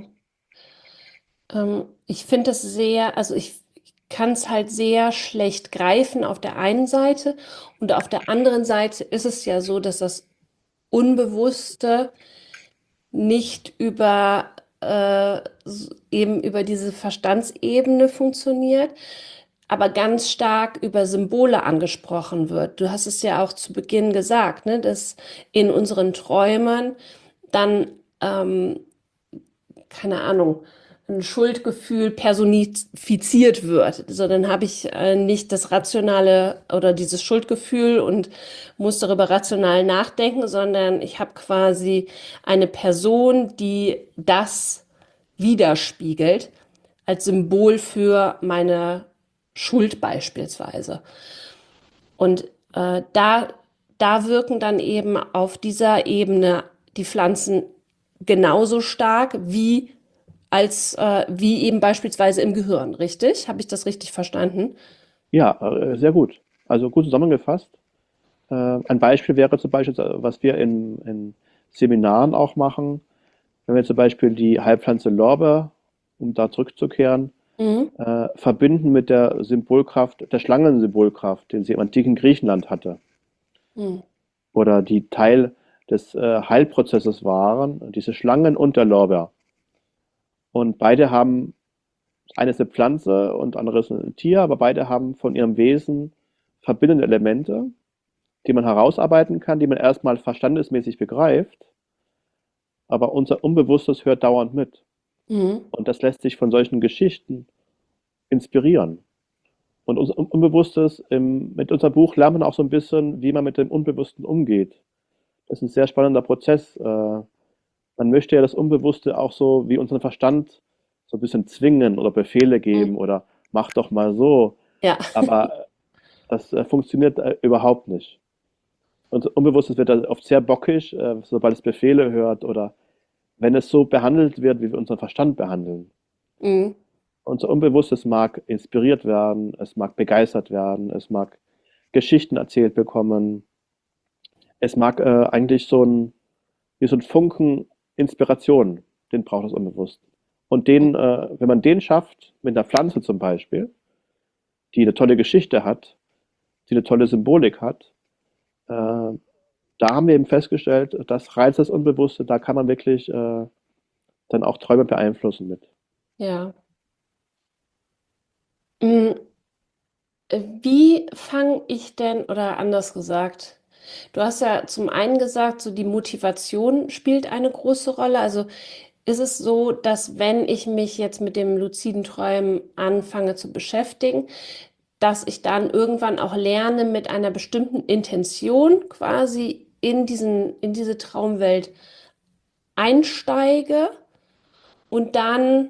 Ähm, ich finde es sehr, also ich kann es halt sehr schlecht greifen auf der einen Seite und auf der anderen Seite ist es ja so, dass das Unbewusste nicht über äh, s- eben über diese Verstandsebene funktioniert, aber ganz stark über Symbole angesprochen wird. Du hast es ja auch zu Beginn gesagt, ne, dass in unseren Träumen dann ähm, keine Ahnung, ein Schuldgefühl personifiziert wird. So, dann habe ich äh, nicht das rationale oder dieses Schuldgefühl und muss darüber rational nachdenken, sondern ich habe quasi eine Person, die das widerspiegelt als Symbol für meine Schuld beispielsweise. Und äh, da, da wirken dann eben auf dieser Ebene die Pflanzen genauso stark wie als äh, wie eben beispielsweise im Gehirn, richtig? Habe ich das richtig verstanden? Ja, äh, sehr gut. Also gut zusammengefasst. Äh, ein Beispiel wäre zum Beispiel, äh, was wir in, in Seminaren auch machen, wenn wir zum Beispiel die Heilpflanze Lorbeer, um da zurückzukehren, Mhm. äh, verbinden mit der Symbolkraft, der Schlangensymbolkraft, den sie im antiken Griechenland hatte. Mhm. Oder die Teil des äh, Heilprozesses waren, diese Schlangen und der Lorbeer. Und beide haben Eine ist eine Pflanze und andere ist ein Tier, aber beide haben von ihrem Wesen verbindende Elemente, die man herausarbeiten kann, die man erstmal verstandesmäßig begreift, aber unser Unbewusstes hört dauernd mit. Mhm. Und das lässt sich von solchen Geschichten inspirieren. Und unser Unbewusstes, im, mit unserem Buch lernt man auch so ein bisschen, wie man mit dem Unbewussten umgeht. Das ist ein sehr spannender Prozess. Äh, man möchte ja das Unbewusste auch so wie unseren Verstand so ein bisschen zwingen oder Befehle Mhm. geben oder mach doch mal so. Ja. Aber das äh, funktioniert äh, überhaupt nicht. Unser Unbewusstes wird da oft sehr bockig, äh, sobald es Befehle hört oder wenn es so behandelt wird, wie wir unseren Verstand behandeln. Mhm. Unser Unbewusstes mag inspiriert werden, es mag begeistert werden, es mag Geschichten erzählt bekommen, es mag äh, eigentlich so ein, wie so ein Funken Inspiration, den braucht das Unbewusst. Und den, äh, wenn man den schafft, mit einer Pflanze zum Beispiel, die eine tolle Geschichte hat, die eine tolle Symbolik hat, äh, da haben wir eben festgestellt, das reizt das Unbewusste, da kann man wirklich äh, dann auch Träume beeinflussen mit. Ja. Mm, Wie fange ich denn, oder anders gesagt, du hast ja zum einen gesagt, so die Motivation spielt eine große Rolle. Also ist es so, dass wenn ich mich jetzt mit dem luziden Träumen anfange zu beschäftigen, dass ich dann irgendwann auch lerne, mit einer bestimmten Intention quasi in diesen, in diese Traumwelt einsteige und dann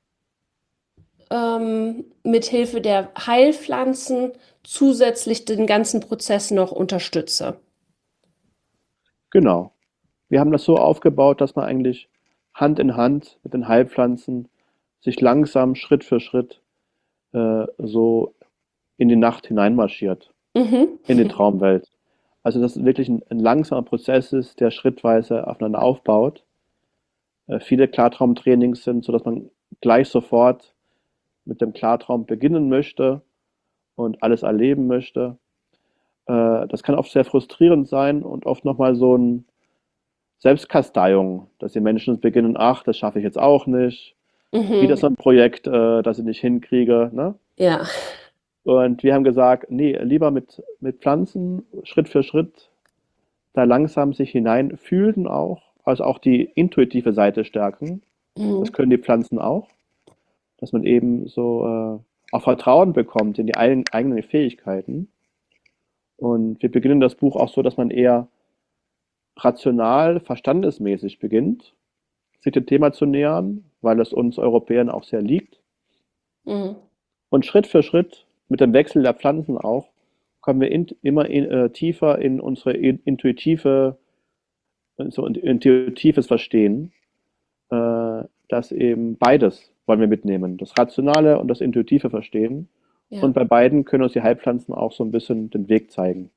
ähm, mit Hilfe der Heilpflanzen zusätzlich den ganzen Prozess noch unterstütze. Genau. Wir haben das so aufgebaut, dass man eigentlich Hand in Hand mit den Heilpflanzen sich langsam Schritt für Schritt äh, so in die Nacht hineinmarschiert, Mhm. in die Traumwelt. Also dass es wirklich ein, ein langsamer Prozess ist, der schrittweise aufeinander aufbaut. Äh, viele Klartraumtrainings sind so, dass man gleich sofort mit dem Klartraum beginnen möchte und alles erleben möchte. Äh, das kann oft sehr frustrierend sein und oft nochmal so ein Selbstkasteiung, dass die Menschen beginnen, ach, das schaffe ich jetzt auch nicht. Wieder Mhm. so ein Projekt, äh, das ich nicht hinkriege. Ne? Ja. Und wir haben gesagt, nee, lieber mit, mit Pflanzen, Schritt für Schritt, da langsam sich hineinfühlen auch, also auch die intuitive Seite stärken. Das Mhm. können die Pflanzen auch, dass man eben so äh, auch Vertrauen bekommt in die eigen, eigenen Fähigkeiten. Und wir beginnen das Buch auch so, dass man eher rational, verstandesmäßig beginnt, sich dem Thema zu nähern, weil es uns Europäern auch sehr liegt. Mhm. Und Schritt für Schritt, mit dem Wechsel der Pflanzen auch, kommen wir in, immer in, äh, tiefer in unsere in, intuitive, so ein intuitives Verstehen, äh, dass eben beides wollen wir mitnehmen, das Rationale und das intuitive Verstehen. Und Ja. bei beiden können uns die Heilpflanzen auch so ein bisschen den Weg zeigen.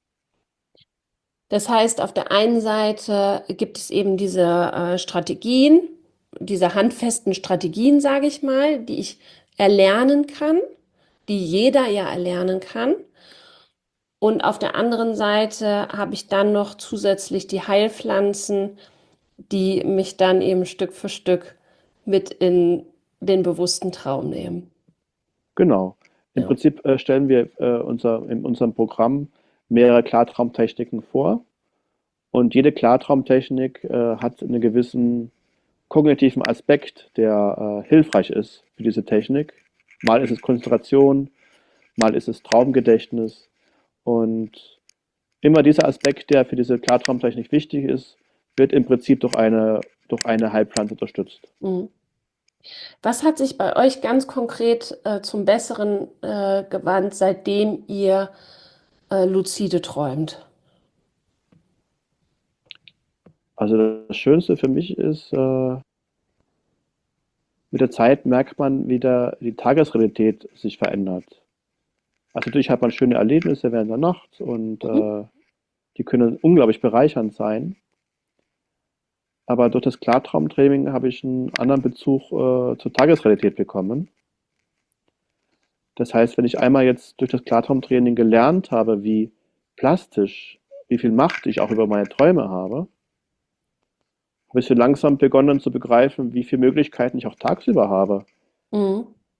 Das heißt, auf der einen Seite gibt es eben diese äh, Strategien, diese handfesten Strategien, sage ich mal, die ich erlernen kann, die jeder ja erlernen kann. Und auf der anderen Seite habe ich dann noch zusätzlich die Heilpflanzen, die mich dann eben Stück für Stück mit in den bewussten Traum nehmen. Genau. Im Ja. Prinzip äh, stellen wir äh, unser, in unserem Programm mehrere Klartraumtechniken vor. Und jede Klartraumtechnik äh, hat einen gewissen kognitiven Aspekt, der äh, hilfreich ist für diese Technik. Mal ist es Konzentration, mal ist es Traumgedächtnis. Und immer dieser Aspekt, der für diese Klartraumtechnik wichtig ist, wird im Prinzip durch eine, durch eine Heilpflanze unterstützt. Mhm. Was hat sich bei euch ganz konkret äh, zum Besseren äh, gewandt, seitdem ihr äh, lucide träumt? Also das Schönste für mich ist, äh, mit der Zeit merkt man, wie der, die Tagesrealität sich verändert. Also natürlich hat man schöne Erlebnisse während der Nacht und Mhm. äh, die können unglaublich bereichernd sein. Aber durch das Klartraumtraining habe ich einen anderen Bezug äh, zur Tagesrealität bekommen. Das heißt, wenn ich einmal jetzt durch das Klartraumtraining gelernt habe, wie plastisch, wie viel Macht ich auch über meine Träume habe, habe ich so langsam begonnen zu begreifen, wie viele Möglichkeiten ich auch tagsüber habe. Mhm.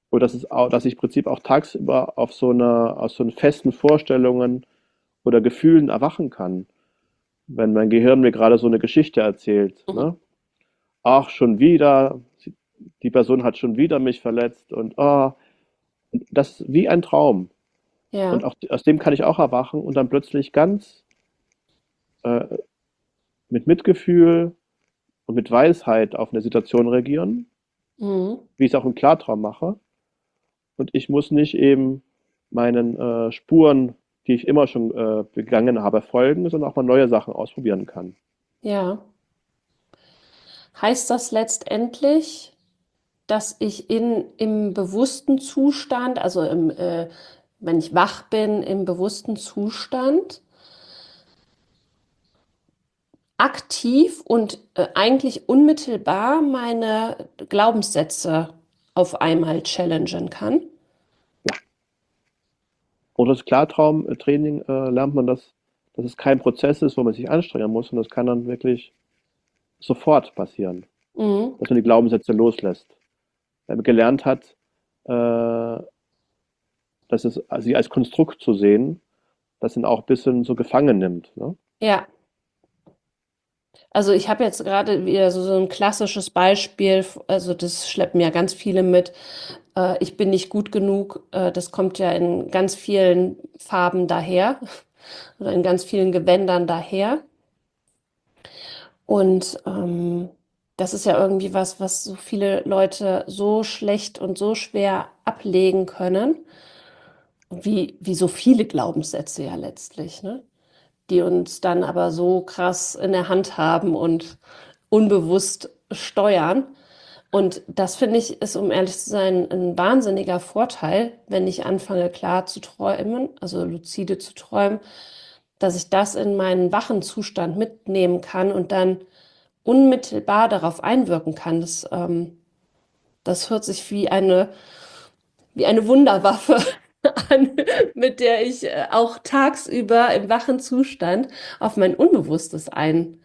Oder dass es auch, dass ich im Prinzip auch tagsüber auf so eine, aus so einen festen Vorstellungen oder Gefühlen erwachen kann, wenn mein Gehirn mir gerade so eine Geschichte erzählt, Mhm. ne? Ach, schon wieder, die Person hat schon wieder mich verletzt und ah, das ist wie ein Traum. Und Ja. auch, aus dem kann ich auch erwachen und dann plötzlich ganz äh, mit Mitgefühl und mit Weisheit auf eine Situation reagieren, Mhm. wie ich es auch im Klartraum mache. Und ich muss nicht eben meinen äh, Spuren, die ich immer schon äh, begangen habe, folgen, sondern auch mal neue Sachen ausprobieren kann. Ja. Heißt das letztendlich, dass ich in, im bewussten Zustand, also im, äh, wenn ich wach bin, im bewussten Zustand, aktiv und äh, eigentlich unmittelbar meine Glaubenssätze auf einmal challengen kann? Ja. Und das Klartraumtraining äh, lernt man, dass, dass es kein Prozess ist, wo man sich anstrengen muss, und das kann dann wirklich sofort passieren, Mhm. dass man die Glaubenssätze loslässt. Weil man gelernt hat, äh, dass es sie als Konstrukt zu sehen, das ihn auch ein bisschen so gefangen nimmt. Ne? Ja. Also ich habe jetzt gerade wieder so, so ein klassisches Beispiel, also das schleppen ja ganz viele mit. Äh, ich bin nicht gut genug. Äh, das kommt ja in ganz vielen Farben daher oder in ganz vielen Gewändern daher. Und ähm, das ist ja irgendwie was, was so viele Leute so schlecht und so schwer ablegen können, wie, wie so viele Glaubenssätze ja letztlich, ne? Die uns dann aber so krass in der Hand haben und unbewusst steuern. Und das finde ich, ist, um ehrlich zu sein, ein wahnsinniger Vorteil, wenn ich anfange klar zu träumen, also lucide zu träumen, dass ich das in meinen wachen Zustand mitnehmen kann und dann unmittelbar darauf einwirken kann. Das, ähm, das hört sich wie eine, wie eine Wunderwaffe an, mit der ich äh, auch tagsüber im wachen Zustand auf mein Unbewusstes einwirken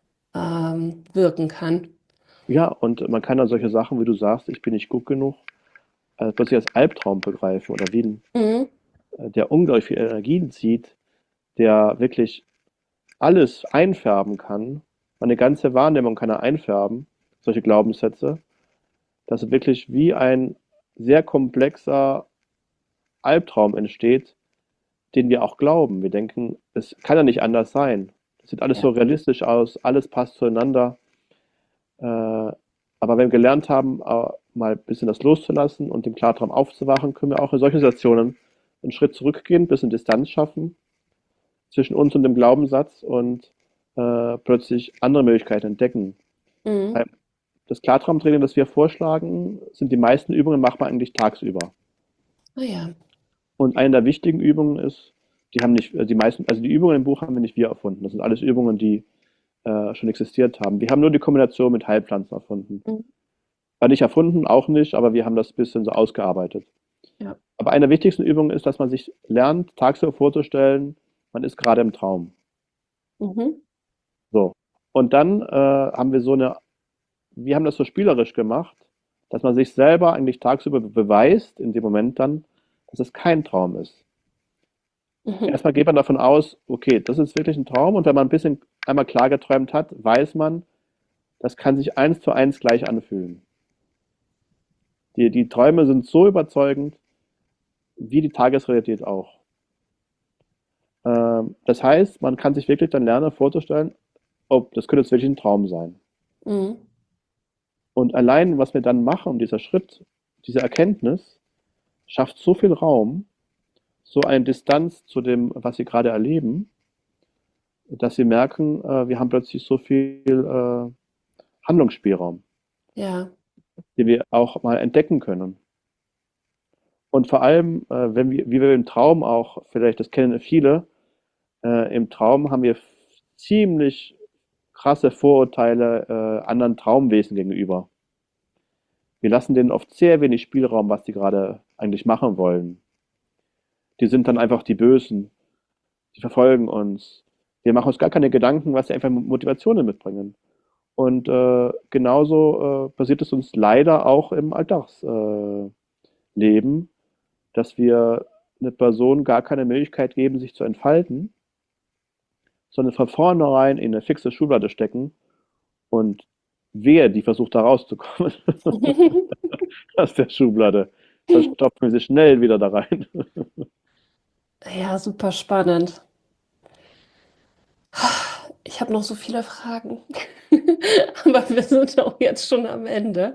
ähm, wirken kann. Ja, und man kann dann solche Sachen, wie du sagst, ich bin nicht gut genug, äh, plötzlich als Albtraum begreifen oder wie ein, Mhm. äh, der unglaublich viel Energien zieht, der wirklich alles einfärben kann. Meine ganze Wahrnehmung kann er einfärben, solche Glaubenssätze. Dass wirklich wie ein sehr komplexer Albtraum entsteht, den wir auch glauben. Wir denken, es kann ja nicht anders sein. Das sieht alles Ja. so realistisch aus, alles passt zueinander. Äh, aber wenn wir gelernt haben, äh, mal ein bisschen das loszulassen und dem Klartraum aufzuwachen, können wir auch in solchen Situationen einen Schritt zurückgehen, ein bisschen Distanz schaffen zwischen uns und dem Glaubenssatz und äh, plötzlich andere Möglichkeiten entdecken. Mhm. Das Klartraumtraining, das wir vorschlagen, sind die meisten Übungen machbar eigentlich tagsüber. Ah ja. Und eine der wichtigen Übungen ist, die haben nicht, die meisten, also die Übungen im Buch haben wir nicht wir erfunden. Das sind alles Übungen, die äh, schon existiert haben. Wir haben nur die Kombination mit Heilpflanzen erfunden. Mhm. War nicht erfunden, auch nicht, aber wir haben das ein bisschen so ausgearbeitet. Ja. Aber eine der wichtigsten Übungen ist, dass man sich lernt, tagsüber vorzustellen, man ist gerade im Traum. Mhm. So. Und dann äh, haben wir so eine, wir haben das so spielerisch gemacht, dass man sich selber eigentlich tagsüber beweist, in dem Moment dann, dass es kein Traum ist. Mhm. Erstmal geht man davon aus, okay, das ist wirklich ein Traum, und wenn man ein bisschen einmal klar geträumt hat, weiß man, das kann sich eins zu eins gleich anfühlen. Die, die Träume sind so überzeugend, wie die Tagesrealität auch. Ähm, das heißt, man kann sich wirklich dann lernen vorzustellen, ob das könnte jetzt wirklich ein Traum sein. Mhm. Und allein, was wir dann machen, dieser Schritt, diese Erkenntnis, schafft so viel Raum, so eine Distanz zu dem, was sie gerade erleben, dass sie merken, äh, wir haben plötzlich so viel äh, Handlungsspielraum, Ja. den wir auch mal entdecken können. Und vor allem, äh, wenn wir, wie wir im Traum auch, vielleicht das kennen viele, äh, im Traum haben wir ziemlich krasse Vorurteile äh, anderen Traumwesen gegenüber. Wir lassen denen oft sehr wenig Spielraum, was die gerade eigentlich machen wollen. Die sind dann einfach die Bösen, die verfolgen uns. Wir machen uns gar keine Gedanken, was sie einfach Motivationen mitbringen. Und äh, genauso äh, passiert es uns leider auch im Alltagsbereich. Äh, leben, dass wir eine Person gar keine Möglichkeit geben, sich zu entfalten, sondern von vornherein in eine fixe Schublade stecken und wehe, die versucht da rauszukommen aus der Schublade. Dann stopfen wir sie schnell wieder da rein. Ja, super spannend. Ich habe noch so viele Fragen, aber wir sind auch jetzt schon am Ende.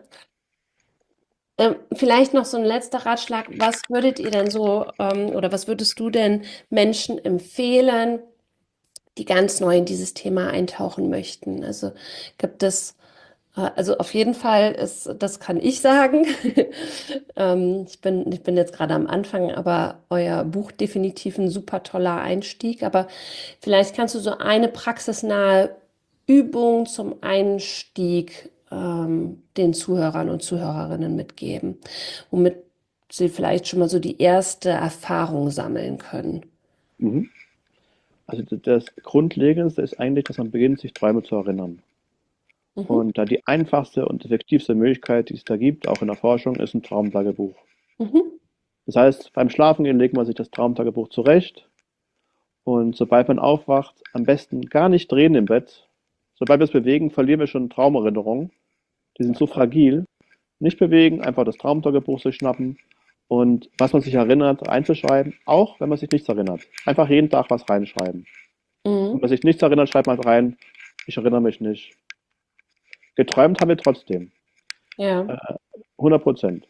Ähm, vielleicht noch so ein letzter Ratschlag. Was würdet ihr denn so, ähm, oder was würdest du denn Menschen empfehlen, die ganz neu in dieses Thema eintauchen möchten? Also gibt es, äh, also auf jeden Fall ist, das kann ich sagen. Ähm, ich bin, ich bin jetzt gerade am Anfang, aber euer Buch definitiv ein super toller Einstieg. Aber vielleicht kannst du so eine praxisnahe Übung zum Einstieg ähm, den Zuhörern und Zuhörerinnen mitgeben, womit sie vielleicht schon mal so die erste Erfahrung sammeln können. Mhm. Also das Grundlegendste ist eigentlich, dass man beginnt, sich Träume zu erinnern. Mhm. Und da die einfachste und effektivste Möglichkeit, die es da gibt, auch in der Forschung, ist ein Traumtagebuch. Mhm. Das heißt, beim Schlafengehen legt man sich das Traumtagebuch zurecht und sobald man aufwacht, am besten gar nicht drehen im Bett. Sobald wir es bewegen, verlieren wir schon Traumerinnerungen. Die sind so fragil. Nicht bewegen, einfach das Traumtagebuch sich schnappen und was man sich erinnert, einzuschreiben, auch wenn man sich nichts erinnert. Einfach jeden Tag was reinschreiben. Wenn Mhm. man sich nichts erinnert, schreibt man rein, ich erinnere mich nicht. Geträumt haben wir trotzdem. Ja. hundert Prozent.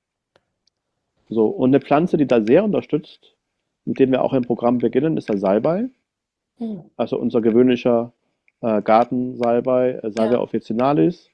So, und eine Pflanze, die da sehr unterstützt, mit dem wir auch im Programm beginnen, ist der Salbei. Mhm. Also unser gewöhnlicher äh, Gartensalbei, äh, Salvia Ja. officinalis.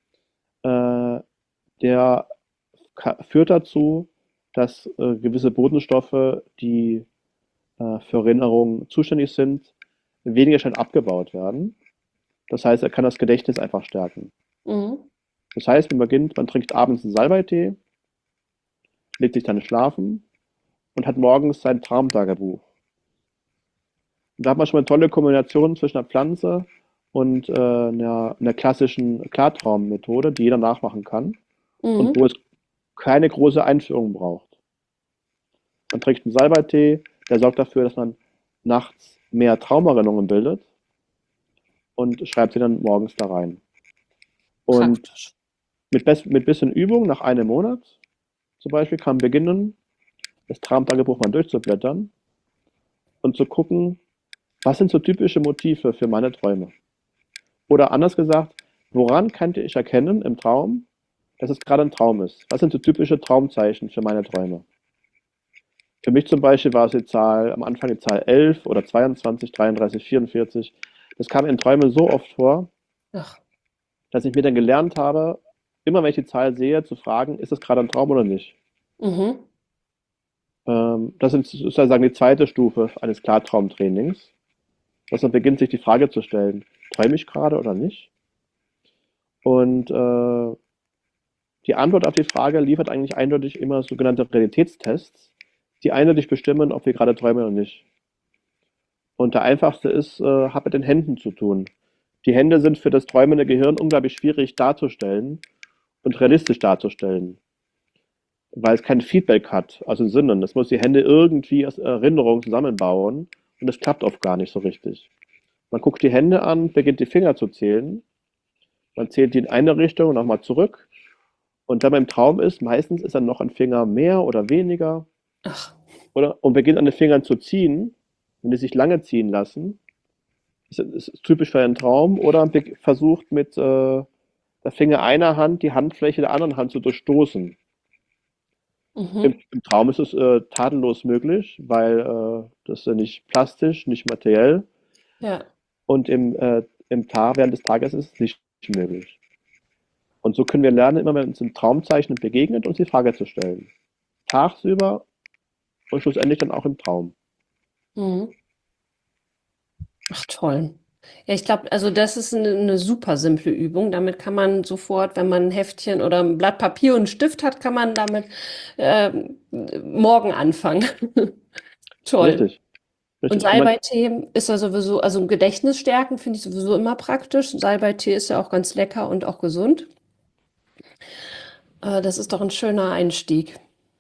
Äh, der ka- führt dazu, dass äh, gewisse Botenstoffe, die äh, für Erinnerung zuständig sind, weniger schnell abgebaut werden. Das heißt, er kann das Gedächtnis einfach stärken. Mhm. Das heißt, man beginnt, man trinkt abends einen Salbeitee, legt sich dann schlafen und hat morgens sein Traumtagebuch. Und da hat man schon mal eine tolle Kombination zwischen einer Pflanze und äh, einer, einer klassischen Klartraummethode, die jeder nachmachen kann und Mhm. wo es keine große Einführung braucht. Man trinkt einen Salbeitee, der sorgt dafür, dass man nachts mehr Traumerinnerungen bildet und schreibt sie dann morgens da rein. Und Praktisch. mit, best, mit bisschen Übung, nach einem Monat zum Beispiel, kann man beginnen, das Traumtagebuch mal durchzublättern und zu gucken, was sind so typische Motive für meine Träume. Oder anders gesagt, woran könnte ich erkennen im Traum, dass es gerade ein Traum ist? Was sind so typische Traumzeichen für meine Träume? Für mich zum Beispiel war es die Zahl, am Anfang die Zahl elf oder zweiundzwanzig, dreiunddreißig, vierundvierzig. Das kam in Träumen so oft vor, Ach. dass ich mir dann gelernt habe, immer wenn ich die Zahl sehe, zu fragen, ist es gerade ein Traum oder nicht? Mhm. Ähm, das ist sozusagen die zweite Stufe eines Klartraumtrainings, dass man beginnt, sich die Frage zu stellen, träume ich gerade oder nicht? Und äh, die Antwort auf die Frage liefert eigentlich eindeutig immer sogenannte Realitätstests, die eindeutig bestimmen, ob wir gerade träumen oder nicht. Und der einfachste ist, äh, hat mit den Händen zu tun. Die Hände sind für das träumende Gehirn unglaublich schwierig darzustellen und realistisch darzustellen, weil es kein Feedback hat, also im Sinne. Es muss die Hände irgendwie aus Erinnerungen zusammenbauen und das klappt oft gar nicht so richtig. Man guckt die Hände an, beginnt die Finger zu zählen, man zählt die in eine Richtung und nochmal zurück. Und wenn man im Traum ist, meistens ist dann noch ein Finger mehr oder weniger. Ach. Oder, und beginnt an den Fingern zu ziehen, wenn die sich lange ziehen lassen. Das ist typisch für einen Traum. Oder be- versucht mit äh, der Finger einer Hand die Handfläche der anderen Hand zu durchstoßen. Im, Mhm. im Traum ist es äh, tadellos möglich, weil äh, das ist ja nicht plastisch, nicht materiell. Ja. Und im, äh, im Tag, während des Tages ist es nicht möglich. Und so können wir lernen, immer wenn uns ein Traumzeichen begegnet, uns die Frage zu stellen. Tagsüber und schlussendlich dann auch im Traum. Mhm. Ach, toll. Ja, ich glaube, also das ist eine, eine super simple Übung. Damit kann man sofort, wenn man ein Heftchen oder ein Blatt Papier und einen Stift hat, kann man damit ähm, morgen anfangen. Toll. Richtig, Und richtig. Und man, Salbeitee ist ja sowieso, also ein Gedächtnis stärken finde ich sowieso immer praktisch. Salbeitee ist ja auch ganz lecker und auch gesund. Äh, das ist doch ein schöner Einstieg.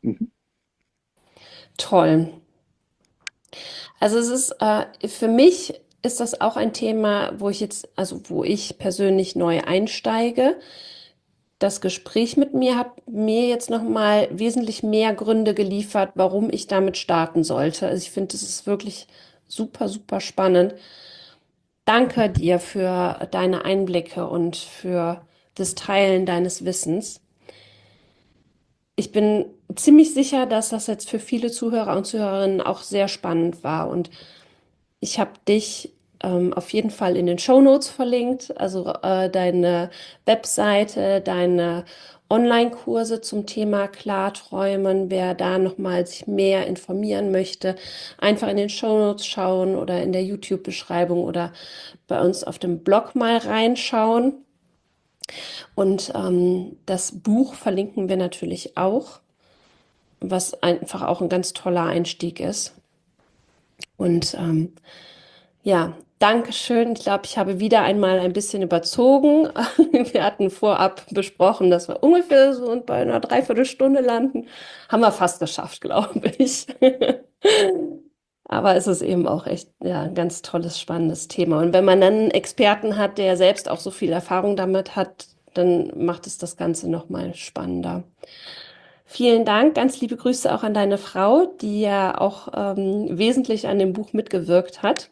Mhm. Toll. Also es ist äh, für mich ist das auch ein Thema, wo ich jetzt, also wo ich persönlich neu einsteige. Das Gespräch mit mir hat mir jetzt noch mal wesentlich mehr Gründe geliefert, warum ich damit starten sollte. Also ich finde, es ist wirklich super, super spannend. Danke dir für deine Einblicke und für das Teilen deines Wissens. Ich bin ziemlich sicher, dass das jetzt für viele Zuhörer und Zuhörerinnen auch sehr spannend war. Und ich habe dich ähm, auf jeden Fall in den Shownotes verlinkt, also äh, deine Webseite, deine Online-Kurse zum Thema Klarträumen. Wer da nochmal sich mehr informieren möchte, einfach in den Shownotes schauen oder in der YouTube-Beschreibung oder bei uns auf dem Blog mal reinschauen. Und ähm, das Buch verlinken wir natürlich auch, was einfach auch ein ganz toller Einstieg ist. Und ähm, ja, danke schön. Ich glaube, ich habe wieder einmal ein bisschen überzogen. Wir hatten vorab besprochen, dass wir ungefähr so und bei einer Dreiviertelstunde landen. Haben wir fast geschafft, glaube ich. Aber es ist eben auch echt ja, ein ganz tolles, spannendes Thema. Und wenn man dann einen Experten hat, der selbst auch so viel Erfahrung damit hat, dann macht es das Ganze noch mal spannender. Vielen Dank, ganz liebe Grüße auch an deine Frau, die ja auch ähm, wesentlich an dem Buch mitgewirkt hat.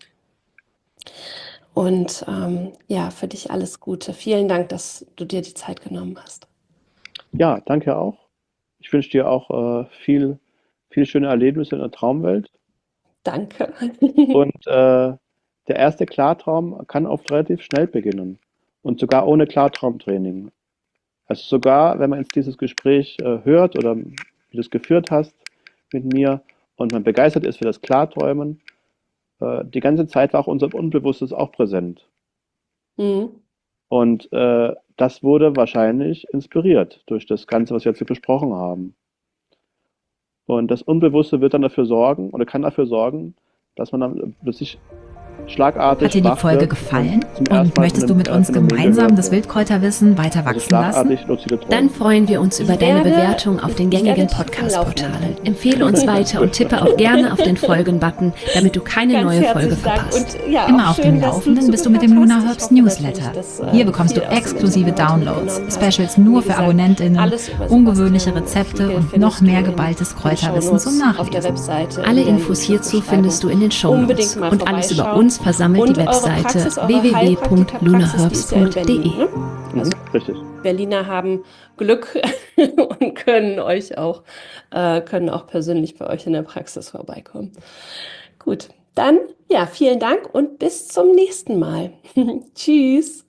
Und ähm, ja, für dich alles Gute. Vielen Dank, dass du dir die Zeit genommen hast. Ja, danke auch. Ich wünsche dir auch äh, viel, viel schöne Erlebnisse in der Traumwelt. Danke. Und äh, der erste Klartraum kann oft relativ schnell beginnen und sogar ohne Klartraumtraining. Also sogar, wenn man jetzt dieses Gespräch äh, hört oder wie du es geführt hast mit mir und man begeistert ist für das Klarträumen, äh, die ganze Zeit war auch unser Unbewusstes auch präsent. Mhm. Und äh, das wurde wahrscheinlich inspiriert durch das Ganze, was wir jetzt hier besprochen haben. Und das Unbewusste wird dann dafür sorgen oder kann dafür sorgen, dass man dann plötzlich schlagartig Hat dir die wach Folge wird gefallen und zum und ersten Mal möchtest von du einem mit äh, uns Phänomen gemeinsam gehört das wird. Wildkräuterwissen weiter Also wachsen lassen? schlagartig luzide Dann Träume. freuen wir uns über Ich deine werde- Bewertung auf den ich gängigen werde dich Podcast-Portalen. anlaufen. Empfehle uns weiter und tippe auch gerne auf den Folgen-Button, damit du keine Ganz neue Folge herzlichen Dank. verpasst. Und ja, Immer auch auf schön, dem dass Laufenden bist du mit dem zugehört Luna hast. Ich Herbst hoffe Newsletter. natürlich, dass, äh, Hier bekommst du viel aus dem exklusive Interview Downloads, mitgenommen hast. Specials nur Wie für gesagt, AbonnentInnen, alles über ungewöhnliche Sebastian Rezepte Spiegel und findest noch du mehr in geballtes den Kräuterwissen zum Shownotes auf der Nachlesen. Webseite. Alle in der Infos hierzu YouTube-Beschreibung. findest du in den Shownotes. Unbedingt mal Und alles über vorbeischauen. uns versammelt Und die eure Webseite Praxis, eure w w w punkt luna Heilpraktikerpraxis, die herbst ist ja in punkt d Berlin, e. ne? Mhm, richtig. Berliner haben Glück und können euch auch, äh, können auch persönlich bei euch in der Praxis vorbeikommen. Gut, dann ja, vielen Dank und bis zum nächsten Mal. Tschüss.